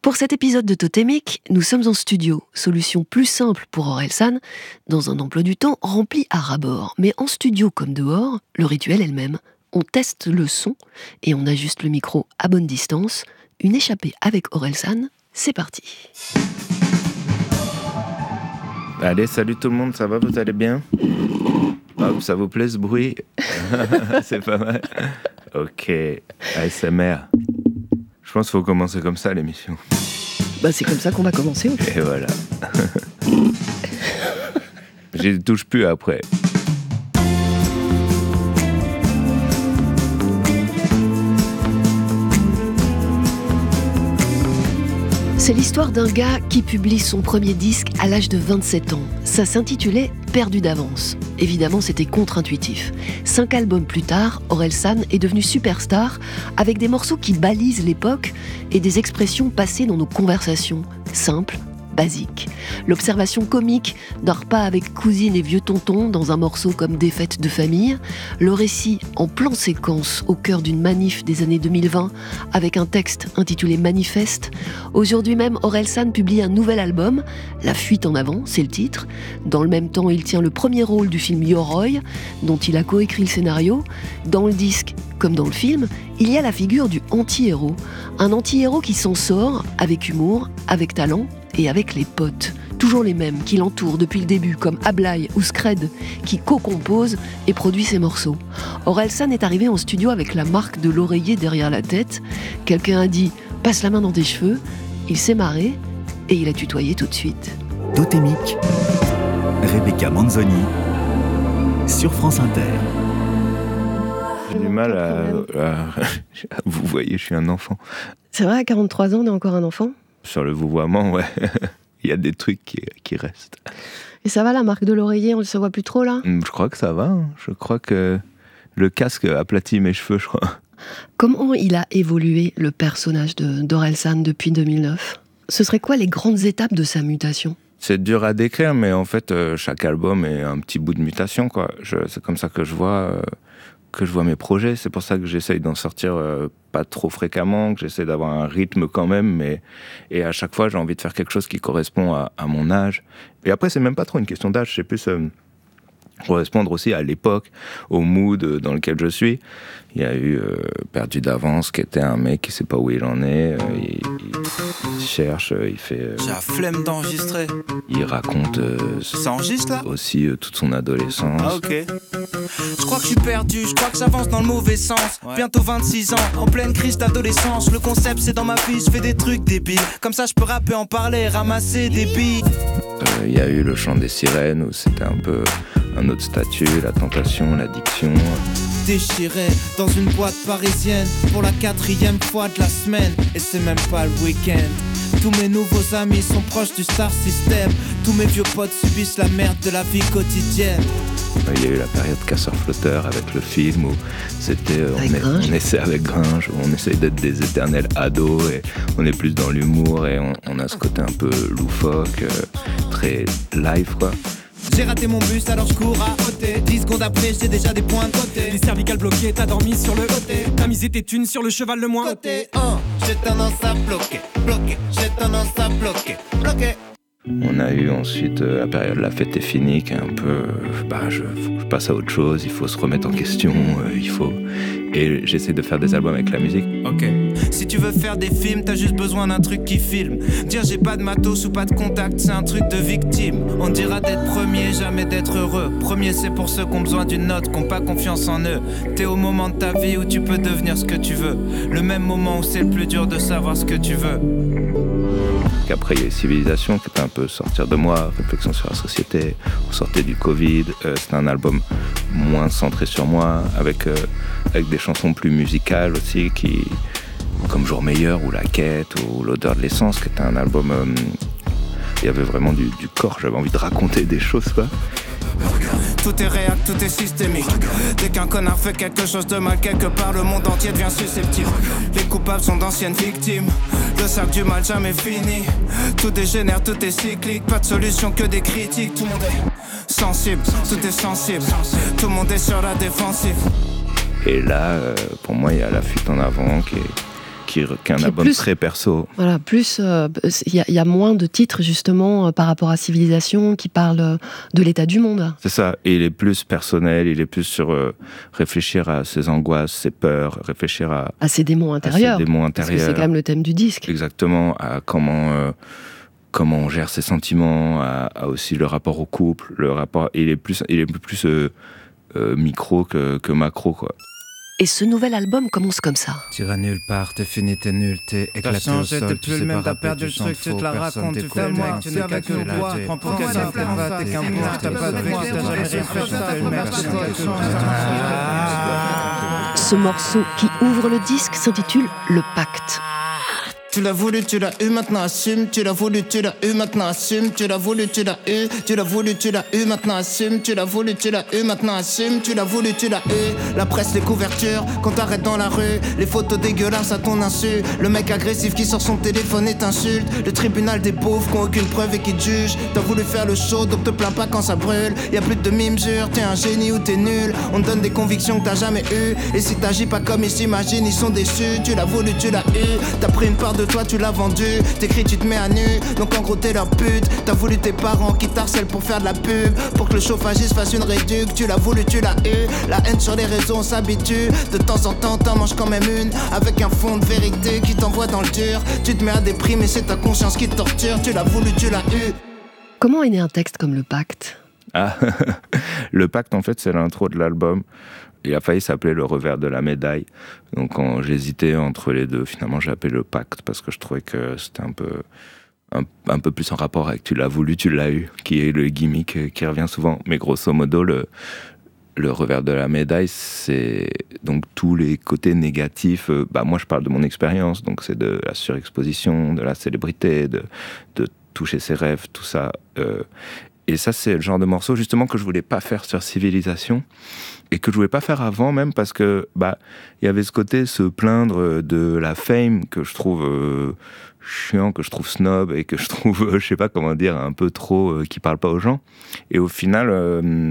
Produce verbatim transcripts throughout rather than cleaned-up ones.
Pour cet épisode de Totémique, nous sommes en studio. Solution plus simple pour Orelsan, dans un emploi du temps rempli à ras-bord. Mais en studio comme dehors, le rituel est le même. On teste le son et on ajuste le micro à bonne distance. Une échappée avec Orelsan, c'est parti. Allez, salut tout le monde, ça va, vous allez bien? Hop, ça vous plaît ce bruit? C'est pas mal. Ok, A S M R. Je pense qu'il faut commencer comme ça l'émission. Bah c'est comme ça qu'on va commencer. Et voilà. J'y touche plus après. C'est l'histoire d'un gars qui publie son premier disque à l'âge de vingt-sept ans. Ça s'intitulait « Perdu d'avance ». Évidemment, c'était contre-intuitif. Cinq albums plus tard, Orelsan est devenu superstar avec des morceaux qui balisent l'époque et des expressions passées dans nos conversations. Simples, basiques. L'observation comique d'un repas avec cousine et vieux tonton dans un morceau comme Des fêtes de famille. Le récit en plan séquence au cœur d'une manif des années deux mille vingt avec un texte intitulé Manifeste. Aujourd'hui même, Orelsan publie un nouvel album, La fuite en avant, c'est le titre. Dans le même temps, il tient le premier rôle du film Yoroi, dont il a coécrit le scénario. Dans le disque, comme dans le film, il y a la figure du anti-héros. Un anti-héros qui s'en sort avec humour, avec talent et avec les potes. Toujours les mêmes qui l'entourent depuis le début, comme Ablai ou Scred, qui co-compose et produit ses morceaux. Orelsan est arrivé en studio avec la marque de l'oreiller derrière la tête. Quelqu'un a dit « passe la main dans tes cheveux », il s'est marré et il a tutoyé tout de suite. Totémique, Rebecca Manzoni, sur France Inter. J'ai du mal à, à... Vous voyez, je suis un enfant. C'est vrai, à quarante-trois ans, on est encore un enfant ? Sur le vouvoiement, ouais. Il y a des trucs qui, qui restent. Et ça va, la marque de l'oreiller, on ne se voit plus trop là ? Je crois que ça va. Hein. Je crois que le casque aplatit mes cheveux, je crois. Comment il a évolué, le personnage de, d'Orelsan depuis deux mille neuf ? Ce serait quoi les grandes étapes de sa mutation ? C'est dur à décrire, mais en fait, euh, chaque album est un petit bout de mutation, quoi. Je, c'est comme ça que je vois... Euh, que je vois mes projets, c'est pour ça que j'essaye d'en sortir euh, pas trop fréquemment, que j'essaie d'avoir un rythme quand même, mais et à chaque fois j'ai envie de faire quelque chose qui correspond à, à mon âge. Et après c'est même pas trop une question d'âge, c'est plus euh, correspondre aussi à l'époque, au mood dans lequel je suis. Il y a eu euh, Perdu d'avance, qui était un mec qui sait pas où il en est, euh, il, il cherche, il fait... Euh, J'ai la flemme d'enregistrer. Il raconte euh, Ça enregistre là aussi euh, toute son adolescence. Ah ok. Je crois que je suis perdu, je crois que j'avance dans le mauvais sens. Ouais. Bientôt vingt-six ans, en pleine crise d'adolescence. Le concept c'est dans ma vie, je fais des trucs débiles. Comme ça je peux rapper, en parler, ramasser des billes. Il euh, y a eu le chant des sirènes où c'était un peu un autre statut, la tentation, l'addiction. Déchiré dans une boîte parisienne pour la quatrième fois de la semaine. Et c'est même pas le week-end. Tous mes nouveaux amis sont proches du star system. Tous mes vieux potes subissent la merde de la vie quotidienne. Il y a eu la période casseur-flotteur avec le film où c'était on, est, on essaie avec Gringe, on essaie d'être des éternels ados et on est plus dans l'humour et on, on a ce côté un peu loufoque, euh, très live quoi. J'ai raté mon bus alors je cours à côté. Dix secondes après j'ai déjà des points de côté. Les cervicales bloquées, t'as dormi sur le côté. T'as misé tes thunes sur le cheval le moins. Côté un, j'ai tendance à bloquer, bloquer. J'ai tendance à bloquer, bloquer. On a eu ensuite euh, la période La fête est finie qui est un peu... Euh, bah, je, je passe à autre chose, il faut se remettre en question, euh, il faut... Et j'essaie de faire des albums avec la musique. Ok. Si tu veux faire des films, t'as juste besoin d'un truc qui filme. Dire j'ai pas de matos ou pas de contact, c'est un truc de victime. On dira d'être premier, jamais d'être heureux. Premier c'est pour ceux qui ont besoin d'une note, qui ont pas confiance en eux. T'es au moment de ta vie où tu peux devenir ce que tu veux. Le même moment où c'est le plus dur de savoir ce que tu veux. Après il y a eu Civilisation qui était un peu sortir de moi, réflexion sur la société, on sortait du Covid, euh, c'était un album moins centré sur moi, avec, euh, avec des chansons plus musicales aussi, qui, comme Jour meilleur ou La quête ou L'odeur de l'essence, qui était un album, euh, il y avait vraiment du, du corps, j'avais envie de raconter des choses quoi. Tout est réel, tout est systémique. Dès qu'un connard fait quelque chose de mal quelque part, le monde entier devient susceptible. Les coupables sont d'anciennes victimes. Le cercle du mal jamais fini. Tout dégénère, tout est cyclique. Pas de solution que des critiques. Tout le monde est sensible, tout est sensible. Tout le monde est sur la défensive. Et là, euh, pour moi, il y a La fuite en avant qui est, qui, qui est un Qui est album plus- très perso. Voilà, plus, il euh, y, a- y a moins de titres justement euh, par rapport à Civilisation qui parlent euh, de l'état du monde. C'est ça, et il est plus personnel, il est plus sur euh, réfléchir à ses angoisses, ses peurs, réfléchir à, À ses démons intérieurs. à ses démons Parce intérieurs. que c'est quand même le thème du disque. Exactement, à comment, euh, comment on gère ses sentiments, à, à aussi le rapport au couple, le rapport, il est plus, il est plus euh, euh, micro que, que macro, quoi. Et ce nouvel album commence comme ça. T'iras nulle part, t'es fini, t'es nul, t'es T'as éclaté au changé, sol, t'es tu plus sais le même, pas t'as rapper, perdu le tu s'en truc, tu fous, te la personne racontes, tu t'écoute, fais moi, mec, tu t'es es avec qu'un le peu bois, laté. prends pour Ouais, qu'elle ça s'en fait fait pas, t'es t'es qu'un qu'un bois, bois, t'as pas de t'es voix, qu'un t'as bois, jamais t'es réfléchi, qu'un t'as bois, une merde, t'es c'est qu'un toi bois, que t'es je qu'un bois. Ce morceau qui ouvre le disque s'intitule Le Pacte. Tu l'as voulu, tu l'as eu, maintenant assume. Tu l'as voulu, tu l'as eu, maintenant assume. Tu l'as voulu, tu l'as eu. Tu l'as voulu, tu l'as eu, maintenant assume. Tu l'as voulu, tu l'as eu, maintenant assume. Tu l'as voulu, tu l'as eu. La presse, les couvertures, quand t'arrêtes dans la rue. Les photos dégueulasses à ton insu. Le mec agressif qui sort son téléphone et t'insulte. Le tribunal des pauvres qui ont aucune preuve et qui te jugent. T'as voulu faire le show, donc te plains pas quand ça brûle. Y'a plus de mimesure, t'es un génie ou t'es nul. On te donne des convictions que t'as jamais eues. Et si t'agis pas comme ils s'imaginent, ils sont déçus. Tu l'as voulu, tu l'as eu. T'as pris une part de toi, tu l'as vendu. T'écris, tu te mets à nu. Donc en gros, t'es leur pute. T'as voulu tes parents qui t'harcèlent pour faire de la pub. Pour que le chauffagiste fasse une réduc. Tu l'as voulu, tu l'as eu. La haine sur les réseaux, on s'habitue. De temps en temps, t'en manges quand même une. Avec un fond de vérité qui t'envoie dans le dur. Tu te mets à déprimer, c'est ta conscience qui te torture. Tu l'as voulu, tu l'as eu. Comment est né un texte comme Le Pacte ? Ah, le pacte, en fait, c'est l'intro de l'album. Il a failli s'appeler Le Revers de la Médaille. Donc, quand j'hésitais entre les deux, finalement, j'ai appelé Le Pacte parce que je trouvais que c'était un peu, un, un peu plus en rapport avec Tu l'as voulu, tu l'as eu, qui est le gimmick qui revient souvent. Mais grosso modo, le, le revers de la médaille, c'est donc tous les côtés négatifs. Bah, moi, je parle de mon expérience, donc c'est de la surexposition, de la célébrité, de, de toucher ses rêves, tout ça. Euh, Et ça, c'est le genre de morceau, justement, que je voulais pas faire sur Civilisation, et que je voulais pas faire avant, même, parce que, bah, il y avait ce côté, se plaindre de la fame, que je trouve euh, chiant, que je trouve snob, et que je trouve, euh, je sais pas comment dire, un peu trop, euh, qui parle pas aux gens. Et au final, euh,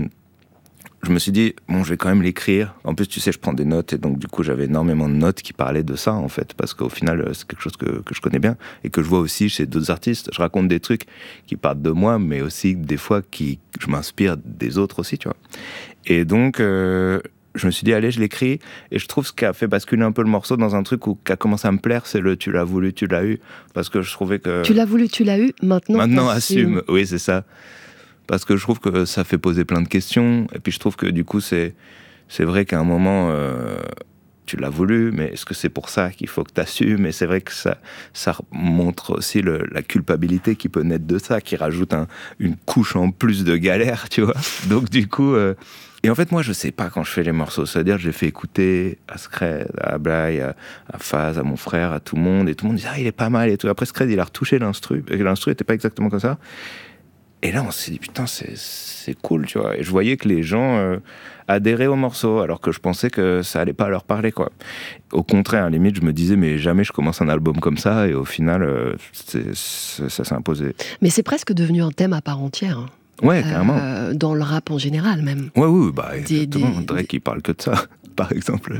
je me suis dit, bon, je vais quand même l'écrire. En plus, tu sais, je prends des notes, et donc, du coup, j'avais énormément de notes qui parlaient de ça, en fait, parce qu'au final, c'est quelque chose que, que je connais bien, et que je vois aussi chez d'autres artistes. Je raconte des trucs qui partent de moi, mais aussi, des fois, qui, je m'inspire des autres aussi, tu vois. Et donc, euh, je me suis dit, allez, je l'écris, et je trouve ce qui a fait basculer un peu le morceau dans un truc où, qui a commencé à me plaire, c'est le « tu l'as voulu, tu l'as eu », parce que je trouvais que... Tu l'as voulu, tu l'as eu, maintenant Maintenant, assume. Oui, c'est ça. Parce que je trouve que ça fait poser plein de questions. Et puis je trouve que du coup, c'est, c'est vrai qu'à un moment, euh, tu l'as voulu, mais est-ce que c'est pour ça qu'il faut que tu assumes ? Et c'est vrai que ça, ça montre aussi le, la culpabilité qui peut naître de ça, qui rajoute un, une couche en plus de galère, tu vois. Donc du coup... Euh, et en fait, moi, je sais pas quand je fais les morceaux. C'est-à-dire, j'ai fait écouter à Scred, à Blaye, à, à Faz, à mon frère, à tout le monde. Et tout le monde disait, ah, il est pas mal et tout. Après, Scred, il a retouché l'instru. Et l'instru était pas exactement comme ça. Et là, on s'est dit, putain, c'est, c'est cool, tu vois. Et je voyais que les gens euh, adhéraient au morceau, alors que je pensais que ça allait pas leur parler, quoi. Au contraire, à la limite, je me disais, mais jamais je commence un album comme ça, et au final, euh, c'est, c'est, ça s'est imposé. Mais c'est presque devenu un thème à part entière. Hein. Ouais, carrément. Euh, dans le rap en général, même. Ouais, oui, bah, Des, exactement. des, Drake, des... il parle que de ça, par exemple.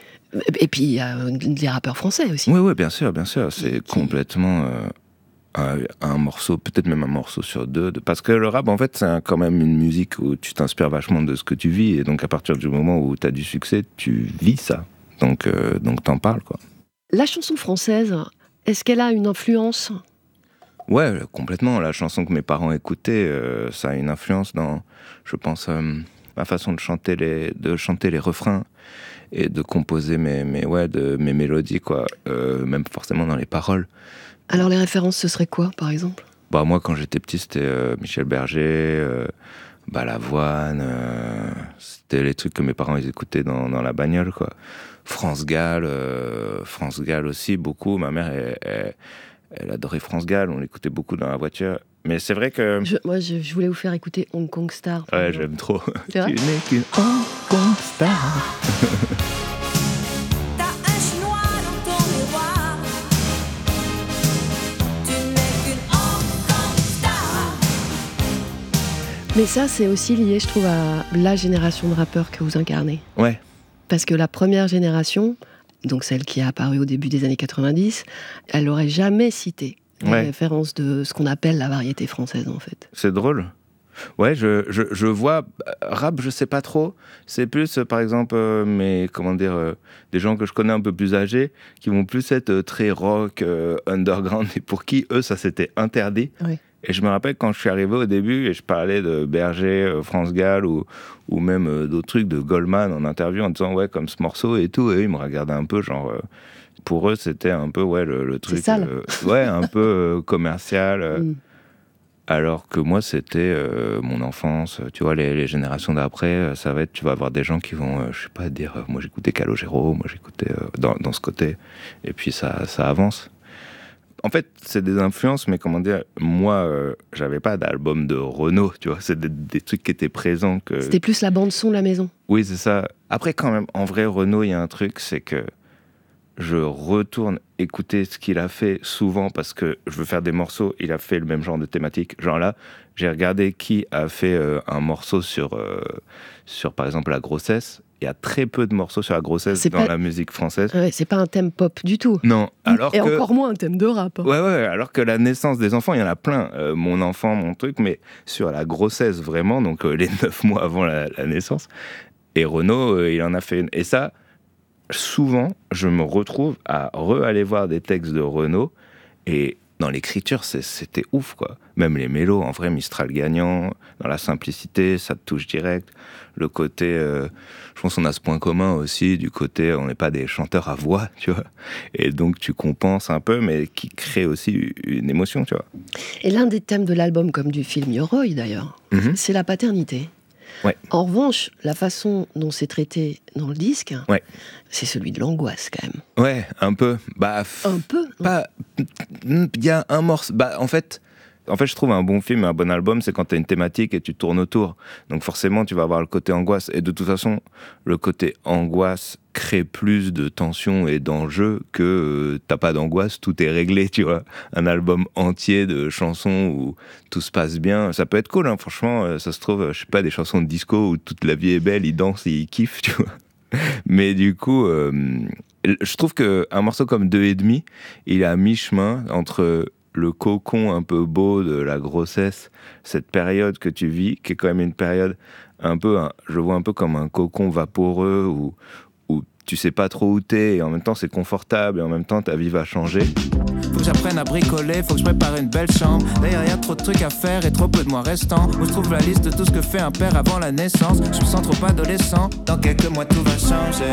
Et puis, il y a les rappeurs français aussi. Oui, oui, bien sûr, bien sûr. C'est qui... complètement... Euh... Un, un morceau, peut-être même un morceau sur deux, de, parce que le rap, en fait, c'est un, quand même une musique où tu t'inspires vachement de ce que tu vis, et donc à partir du moment où tu as du succès, tu vis ça, donc, euh, donc t'en parles, quoi. La chanson française, est-ce qu'elle a une influence ? Ouais, complètement. La chanson que mes parents écoutaient, euh, ça a une influence dans, je pense, euh, ma façon de chanter les, de chanter les refrains, et de composer mes, mes, ouais, de, mes mélodies, quoi, euh, même forcément dans les paroles. Alors les références, ce serait quoi, par exemple ? Bah moi, quand j'étais petit, c'était euh, Michel Berger, euh, Balavoine, euh, c'était les trucs que mes parents ils écoutaient dans, dans la bagnole, quoi. France Gall, euh, France Gall aussi, beaucoup. Ma mère, elle, elle, elle adorait France Gall, on l'écoutait beaucoup dans la voiture. Mais c'est vrai que... Je, moi, je, je voulais vous faire écouter Hong Kong Star. Ouais, j'aime trop. C'est vrai ? Tu n'es qu'une Hong Kong Star. Mais ça, c'est aussi lié, je trouve, à la génération de rappeurs que vous incarnez. Ouais. Parce que la première génération donc celle qui a apparu au début des années quatre-vingt-dix, elle n'aurait jamais cité les ouais. références de ce qu'on appelle la variété française, en fait. C'est drôle. Ouais, je, je, je vois... Rap, je sais pas trop. C'est plus, par exemple, euh, mes, comment dire, euh, des gens que je connais un peu plus âgés, qui vont plus être euh, très rock, euh, underground, et pour qui, eux, ça s'était interdit. Oui. Et je me rappelle quand je suis arrivé au début, et je parlais de Berger, euh, France Gall, ou, ou même euh, d'autres trucs de Goldman en interview, en disant, ouais, comme ce morceau et tout, et eux, ils me regardaient un peu, genre... Euh, pour eux, c'était un peu, ouais, le, le truc... C'est sale. Euh, ouais, un peu euh, commercial... Euh, mm. Alors que moi, c'était euh, mon enfance, tu vois, les, les générations d'après, ça va être, tu vas avoir des gens qui vont, euh, je sais pas, dire, euh, moi j'écoutais Calogero, moi j'écoutais euh, dans, dans ce côté, et puis ça, ça avance. En fait, c'est des influences, mais comment dire, moi, euh, j'avais pas d'album de Renaud, tu vois, c'est des, des trucs qui étaient présents. Que... C'était plus la bande-son de la maison. Oui, c'est ça. Après, quand même, en vrai, Renaud, il y a un truc, c'est que je retourne écouter ce qu'il a fait souvent parce que je veux faire des morceaux. Il a fait le même genre de thématique. Genre là, j'ai regardé qui a fait euh, un morceau sur, euh, sur, par exemple, la grossesse. Il y a très peu de morceaux sur la grossesse c'est dans pas... la musique française. Ouais, c'est pas un thème pop du tout. Non. Alors Et que... encore moins un thème de rap. Ouais, ouais. Alors que la naissance des enfants, il y en a plein. Euh, mon enfant, mon truc, mais sur la grossesse vraiment, donc euh, les neuf mois avant la, la naissance. Et Renaud, euh, il en a fait une. Et ça... Souvent, je me retrouve à re-aller voir des textes de Renaud et dans l'écriture, c'est, c'était ouf, quoi. Même les mélos, en vrai, Mistral gagnant, dans la simplicité, ça te touche direct. Le côté, euh, je pense qu'on a ce point commun aussi, du côté, on n'est pas des chanteurs à voix, tu vois. Et donc, tu compenses un peu, mais qui crée aussi une émotion, tu vois. Et l'un des thèmes de l'album, comme du film Yoroi, d'ailleurs, mm-hmm. c'est la paternité. Ouais. En revanche, la façon dont c'est traité dans le disque, ouais. c'est celui de l'angoisse quand même. Ouais, un peu. Bah, f- un peu. Pas. Il y a un morceau. Bah, en fait, en fait, je trouve un bon film, un bon album, c'est quand t'as une thématique et tu tournes autour. Donc forcément, tu vas avoir le côté angoisse. Et de toute façon, le côté angoisse crée plus de tension et d'enjeu que euh, t'as pas d'angoisse, tout est réglé, tu vois. Un album entier de chansons où tout se passe bien, ça peut être cool, hein, franchement. Euh, ça se trouve, je sais pas, des chansons de disco où toute la vie est belle, ils dansent, ils kiffent, tu vois. Mais du coup, euh, je trouve qu'un morceau comme Deux et demi, il est à mi-chemin entre le cocon un peu beau de la grossesse, cette période que tu vis, qui est quand même une période un peu, un, je vois un peu comme un cocon vaporeux où, où tu sais pas trop où t'es et en même temps c'est confortable et en même temps ta vie va changer. Faut que j'apprenne à bricoler, faut que je prépare une belle chambre. D'ailleurs y a trop de trucs à faire et trop peu de mois restants. Où je trouve la liste de tout ce que fait un père avant la naissance. Je me sens trop adolescent, dans quelques mois tout va changer.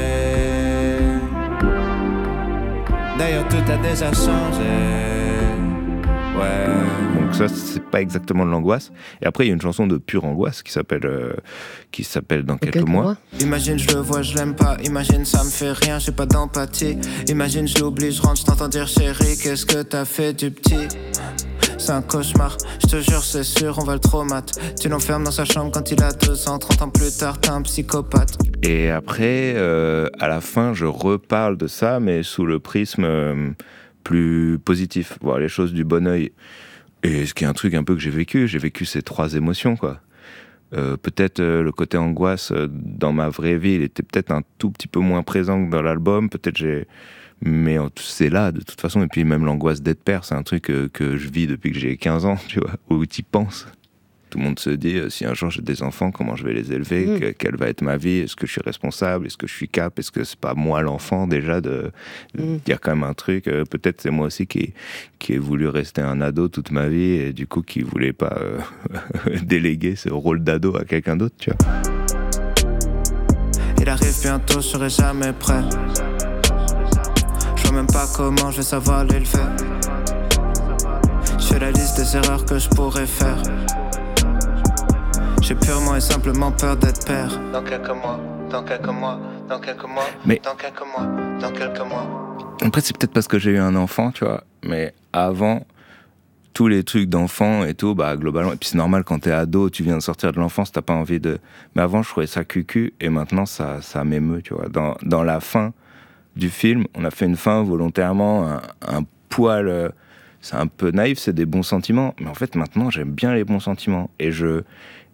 D'ailleurs tout a déjà changé. Ouais. Donc ça, c'est pas exactement de l'angoisse. Et après, il y a une chanson de pure angoisse qui s'appelle, euh, qui s'appelle Dans quelques, quelques mois. mois. Imagine, je le vois, je l'aime pas. Imagine, ça me fait rien, j'ai pas d'empathie. Imagine, je l'oublie, je rentre, je t'entends dire chérie, qu'est-ce que t'as fait du petit? C'est un cauchemar, je te jure, c'est sûr, on va le traumat. Tu l'enfermes dans sa chambre quand il a deux ans, trente ans plus tard, t'es un psychopathe. Et après, euh, à la fin, je reparle de ça, mais sous le prisme... Euh, plus positif, voir les choses du bon œil. Et ce qui est un truc un peu que j'ai vécu, j'ai vécu ces trois émotions, quoi. Euh, peut-être euh, le côté angoisse euh, dans ma vraie vie, il était peut-être un tout petit peu moins présent que dans l'album, peut-être j'ai... Mais c'est là, de toute façon. Et puis même l'angoisse d'être père, c'est un truc que, que je vis depuis que j'ai quinze ans, tu vois, où tu y penses. Tout le monde se dit, euh, si un jour j'ai des enfants, comment je vais les élever, mmh. que, quelle va être ma vie, est-ce que je suis responsable, est-ce que je suis cap, est-ce que c'est pas moi l'enfant déjà de, de mmh. dire quand même un truc, euh, peut-être c'est moi aussi qui, qui ai voulu rester un ado toute ma vie et du coup qui voulait pas euh, déléguer ce rôle d'ado à quelqu'un d'autre, tu vois. Il arrive bientôt, je serai jamais prêt. Je vois même pas comment je vais savoir l'élever. Je fais la liste des erreurs que je pourrais faire. J'ai purement et simplement peur d'être père. Dans quelques mois, dans quelques mois, dans quelques mois, mais dans quelques mois, dans quelques mois. Après, c'est peut-être parce que j'ai eu un enfant, tu vois. Mais avant, tous les trucs d'enfant et tout, bah globalement, et puis c'est normal quand t'es ado, tu viens de sortir de l'enfance, t'as pas envie de... Mais avant, je trouvais ça cucu, et maintenant, ça, ça m'émeut, tu vois. Dans, dans la fin du film, on a fait une fin volontairement, un, un poil... Euh, c'est un peu naïf, c'est des bons sentiments. Mais en fait, maintenant, j'aime bien les bons sentiments. Et je...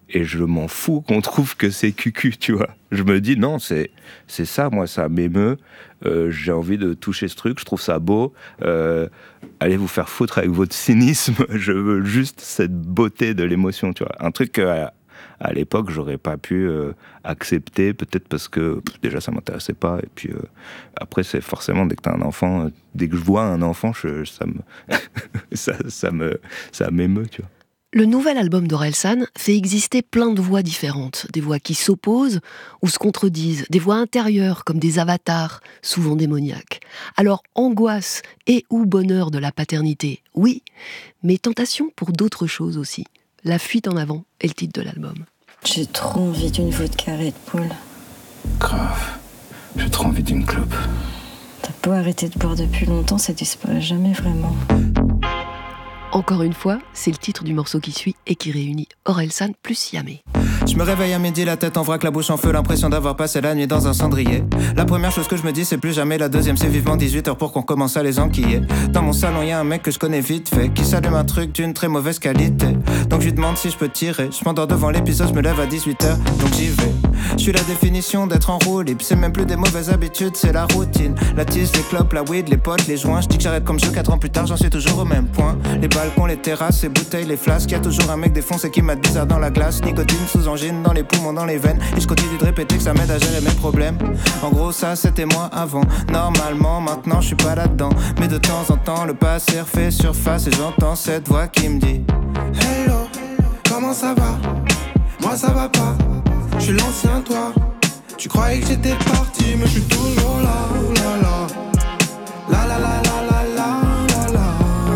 et je m'en fous qu'on trouve que c'est cucu, tu vois. Je me dis, non, c'est, c'est ça, moi, ça m'émeut, euh, j'ai envie de toucher ce truc, je trouve ça beau, euh, allez vous faire foutre avec votre cynisme, je veux juste cette beauté de l'émotion, tu vois. Un truc que, à, à l'époque, j'aurais pas pu euh, accepter, peut-être parce que, pff, déjà, ça m'intéressait pas, et puis euh, après, c'est forcément, dès que t'as un enfant, euh, dès que je vois un enfant, je, ça me, ça, ça me, ça m'émeut, tu vois. Le nouvel album d'Orelsan fait exister plein de voix différentes, des voix qui s'opposent ou se contredisent, des voix intérieures comme des avatars, souvent démoniaques. Alors angoisse et ou bonheur de la paternité, oui, mais tentation pour d'autres choses aussi. La fuite en avant est le titre de l'album. J'ai trop envie d'une vodka Red Bull. Grave, j'ai trop envie d'une clope. T'as beau arrêter de boire depuis longtemps, ça disparaît jamais vraiment. Encore une fois, c'est le titre du morceau qui suit et qui réunit Orelsan plus Yamé. Je me réveille à midi, la tête en vrac, la bouche en feu, l'impression d'avoir passé la nuit dans un cendrier. La première chose que je me dis, c'est plus jamais. La deuxième, c'est vivement dix-huit heures pour qu'on commence à les enquiller. Dans mon salon, y a un mec que je connais vite fait, qui s'allume un truc d'une très mauvaise qualité. Donc je lui demande si je peux tirer. Je m'endors devant l'épisode, je me lève à dix-huit heures, donc j'y vais. Je suis la définition d'être en roue libre. C'est même plus des mauvaises habitudes, c'est la routine. La tisse, les clopes, la weed, les potes, les joints. Je dis que j'arrête comme jeu, quatre ans plus tard, j'en suis toujours au même point. Les balcons, les terrasses, les bouteilles, les flasques. Y'a toujours un mec défoncé qui m'a bizarre dans la glace. Nicotine sous angine, dans les poumons, dans les veines. Et je continue de répéter que ça m'aide à gérer mes problèmes. En gros, ça c'était moi avant. Normalement, maintenant je suis pas là-dedans. Mais de temps en temps, le passé refait surface. Et j'entends cette voix qui me dit: Hello, comment ça va? Moi ça va pas. Je suis l'ancien toi. Tu croyais que j'étais parti, mais je suis toujours là. La la la la la la la la la.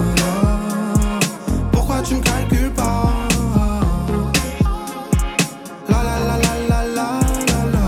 Pourquoi tu me calcules pas? La la la la la la la la.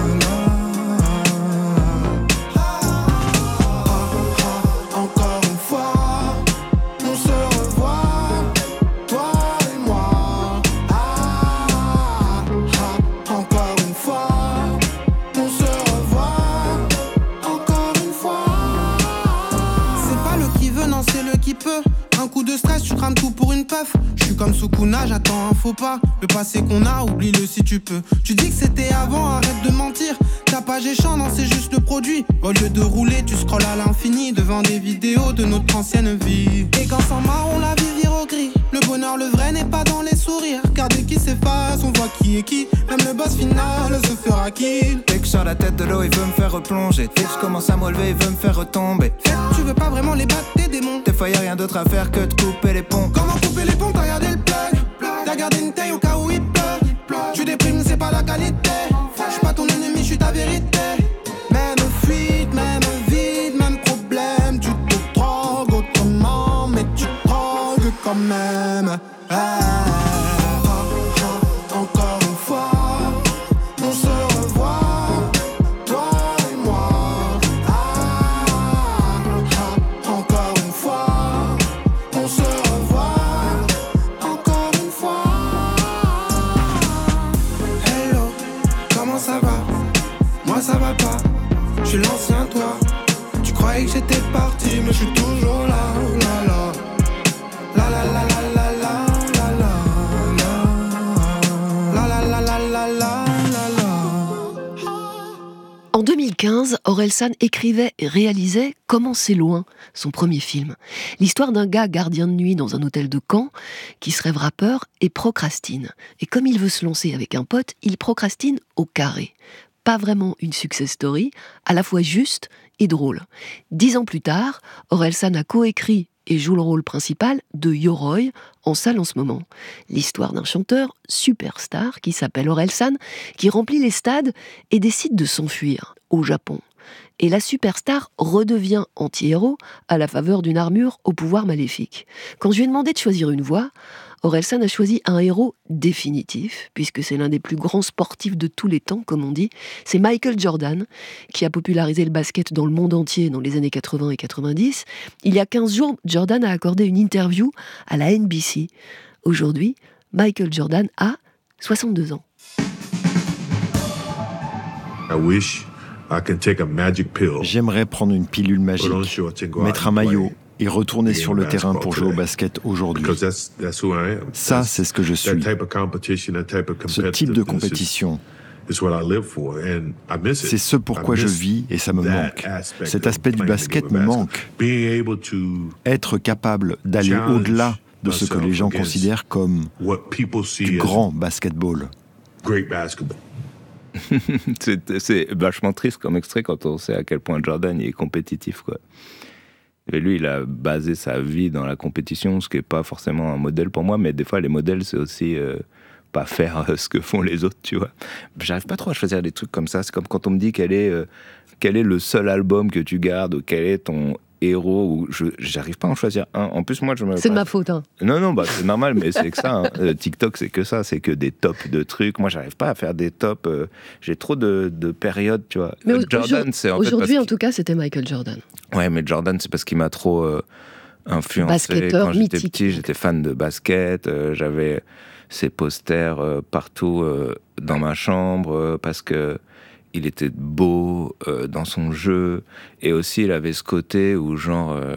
Encore une fois, on se revoit, toi et moi. Ah, ah, encore une fois, on se revoit, encore une fois. C'est pas le qui veut, non c'est le qui peut. Un coup de stress, tu crames tout pour une puff. Je suis comme Sukuna, j'attends un faux pas. Le passé qu'on a, oublie-le si tu peux. Tu dis que c'était avant, arrête de mentir. Ta page est chiant, non c'est juste le produit. Au lieu de rouler, tu scrolles à l'infini devant des vidéos de notre ancienne vie. Et quand sans marron, la vie vire au gris. Le bonheur, le vrai n'est pas dans les sourires. Car dès qu'il s'efface, on voit qui est qui. Même le boss final se fera kill. Dès que je sors la tête de l'eau, il veut me faire replonger. Dès que je commence à me relever, il veut me faire retomber. Fait, tu veux pas vraiment les battre tes démons. Des fois y'a rien d'autre à faire que de couper les ponts. Comment couper les ponts, t'as regardé le plug. T'as gardé une taille au cas où il pleut. Tu déprimes, c'est pas la qualité. J'suis pas ton ennemi, j'suis ta vérité. Même fuite, même vide, même problème. Tu te drogues autrement, mais tu te drogues quand même. Ah, ah, ah, encore une fois, on se revoit, toi et moi. Ah, ah, encore une fois, on se revoit, encore une fois. Hello, comment ça va? Moi ça va pas, je suis l'ancien toi. Tu croyais que j'étais parti, mais je suis toujours là. La la la la la la la la la la la la la la la. En deux mille quinze, Orelsan écrivait et réalisait Comment c'est loin, son premier film. L'histoire d'un gars gardien de nuit dans un hôtel de Caen qui se rêve rappeur et procrastine. Et comme il veut se lancer avec un pote, il procrastine au carré. Pas vraiment une success story, à la fois juste et drôle. Dix ans plus tard, Orelsan a coécrit et joue le rôle principal de Yoroi, en salle en ce moment. L'histoire d'un chanteur superstar qui s'appelle Orelsan, qui remplit les stades et décide de s'enfuir au Japon. Et la superstar redevient anti-héros à la faveur d'une armure au pouvoir maléfique. Quand je lui ai demandé de choisir une voix, Orelsan a choisi un héros définitif, puisque c'est l'un des plus grands sportifs de tous les temps, comme on dit. C'est Michael Jordan, qui a popularisé le basket dans le monde entier dans les années quatre-vingts et quatre-vingt-dix. Il y a quinze jours, Jordan a accordé une interview à la N B C. Aujourd'hui, Michael Jordan a soixante-deux ans. I wish I could take a magic pill. J'aimerais prendre une pilule magique, mettre un maillot et retourner sur le terrain pour jouer au basket aujourd'hui. Ça, c'est ce que je suis. Ce type de compétition, c'est ce pourquoi je vis et ça me manque. Cet aspect du basket me manque. Être capable d'aller au-delà de ce que les gens considèrent comme du grand basketball. c'est, c'est vachement triste comme extrait quand on sait à quel point Jordan il est compétitif, quoi. Et lui, il a basé sa vie dans la compétition, ce qui n'est pas forcément un modèle pour moi, mais des fois, les modèles, c'est aussi euh, pas faire euh, ce que font les autres, tu vois. J'arrive pas trop à choisir des trucs comme ça. C'est comme quand on me dit quel est, euh, quel est le seul album que tu gardes, ou quel est ton héros, ou je j'arrive pas à en choisir un. En plus, moi, je me... C'est de ma faute, hein. Non, non, bah, c'est normal, mais c'est que ça. Hein. Euh, TikTok, c'est que ça, c'est que des tops de trucs. Moi, j'arrive pas à faire des tops. Euh, j'ai trop de, de périodes, tu vois. Mais euh, Jordan, c'est en fait aujourd'hui, en qu'il... tout cas, c'était Michael Jordan. Ouais, mais Jordan, c'est parce qu'il m'a trop euh, influencé. Basketteur Quand j'étais mythique. petit, j'étais fan de basket. Euh, j'avais ses posters euh, partout euh, dans ma chambre euh, parce que il était beau euh, dans son jeu, et aussi il avait ce côté où genre euh,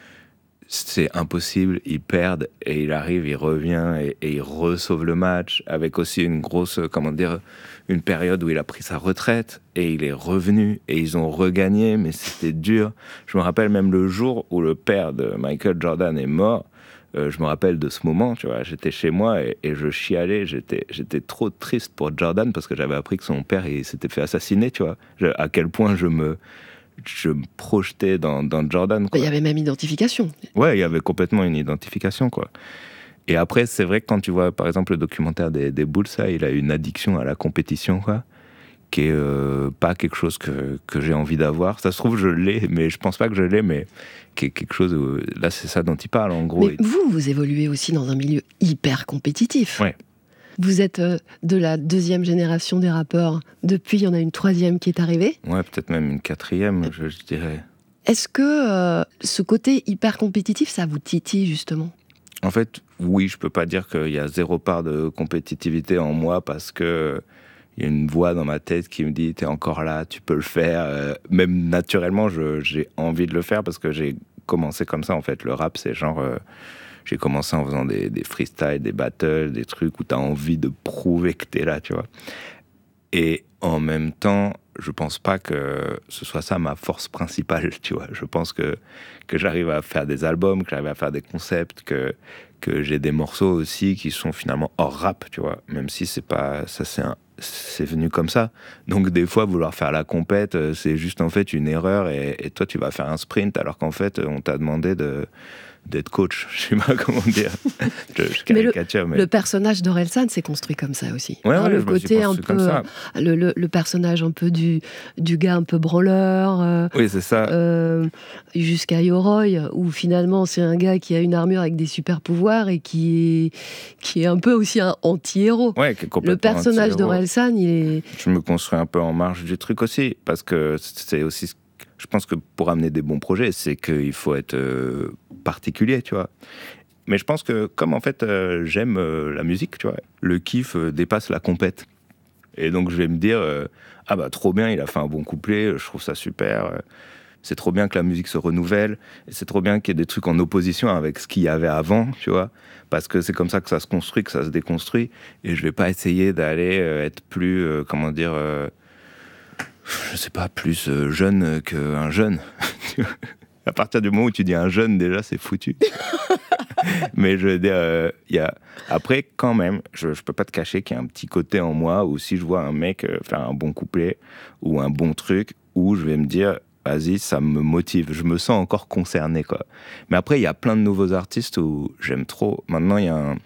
c'est impossible, ils perdent et il arrive, il revient et, et il resauve le match, avec aussi une grosse, comment dire, une période où il a pris sa retraite et il est revenu et ils ont regagné, mais c'était dur. Je me rappelle même le jour où le père de Michael Jordan est mort. Euh, je me rappelle de ce moment, tu vois, j'étais chez moi et, et je chialais, j'étais, j'étais trop triste pour Jordan parce que j'avais appris que son père il s'était fait assassiner, tu vois, je, à quel point je me, je me projetais dans, dans Jordan, quoi. Il y avait même identification. Ouais, il y avait complètement une identification, quoi. Et après, c'est vrai que quand tu vois, par exemple, le documentaire des, des Bulls, ça, il a une addiction à la compétition, quoi, qui est euh, pas quelque chose que, que j'ai envie d'avoir. Ça se trouve, je l'ai, mais je pense pas que je l'ai, mais qui est quelque chose où, là, c'est ça dont il parle, en gros. Mais vous, vous évoluez aussi dans un milieu hyper compétitif. Ouais. Vous êtes euh, de la deuxième génération des rappeurs. Depuis, il y en a une troisième qui est arrivée. Ouais, peut-être même une quatrième, je, je dirais. Est-ce que euh, ce côté hyper compétitif, ça vous titille, justement ? En fait, oui, je peux pas dire qu'il y a zéro part de compétitivité en moi parce que il y a une voix dans ma tête qui me dit « t'es encore là, tu peux le faire euh, ». Même naturellement, je, j'ai envie de le faire parce que j'ai commencé comme ça, en fait. Le rap, c'est genre... Euh, j'ai commencé en faisant des, des freestyles, des battles, des trucs où t'as envie de prouver que t'es là, tu vois. Et en même temps, je pense pas que ce soit ça ma force principale, tu vois. Je pense que, que j'arrive à faire des albums, que j'arrive à faire des concepts, que, que j'ai des morceaux aussi qui sont finalement hors rap, tu vois. Même si c'est pas... ça, c'est un... c'est venu comme ça. Donc des fois, vouloir faire la compète, c'est juste en fait une erreur et, et toi, tu vas faire un sprint alors qu'en fait, on t'a demandé de, d'être coach. Je sais pas comment dire. Je, je caricature, mais, le, mais le personnage d'Orelsan s'est construit comme ça aussi. Ouais, ouais, le je me suis côté un construit peu, comme ça. Le, le, le personnage un peu du, du gars un peu branleur. Euh, oui, c'est ça. Euh, jusqu'à Yoroi, où finalement, c'est un gars qui a une armure avec des super pouvoirs et qui est, qui est un peu aussi un anti-héros. Ouais, qui est complètement le personnage anti-héros. d'Orelsan, il est... Je me construis un peu en marge du truc aussi, parce que c'est aussi... Je pense que pour amener des bons projets, c'est qu'il faut être euh, particulier, tu vois. Mais je pense que comme en fait euh, j'aime euh, la musique, tu vois, le kiff euh, dépasse la compète. Et donc je vais me dire, euh, ah bah trop bien, il a fait un bon couplet, je trouve ça super. Euh, c'est trop bien que la musique se renouvelle, et c'est trop bien qu'il y ait des trucs en opposition avec ce qu'il y avait avant, tu vois. Parce que c'est comme ça que ça se construit, que ça se déconstruit. Et je vais pas essayer d'aller euh, être plus, euh, comment dire... Euh, je sais pas, plus euh, jeune qu'un jeune. À partir du moment où tu dis un jeune, déjà, c'est foutu. Mais je veux dire, euh, y a... après, quand même, je, je peux pas te cacher qu'il y a un petit côté en moi où si je vois un mec euh, faire un bon couplet ou un bon truc, où je vais me dire, vas-y, ça me motive. Je me sens encore concerné, quoi. Mais après, il y a plein de nouveaux artistes où j'aime trop. Maintenant, il y a un,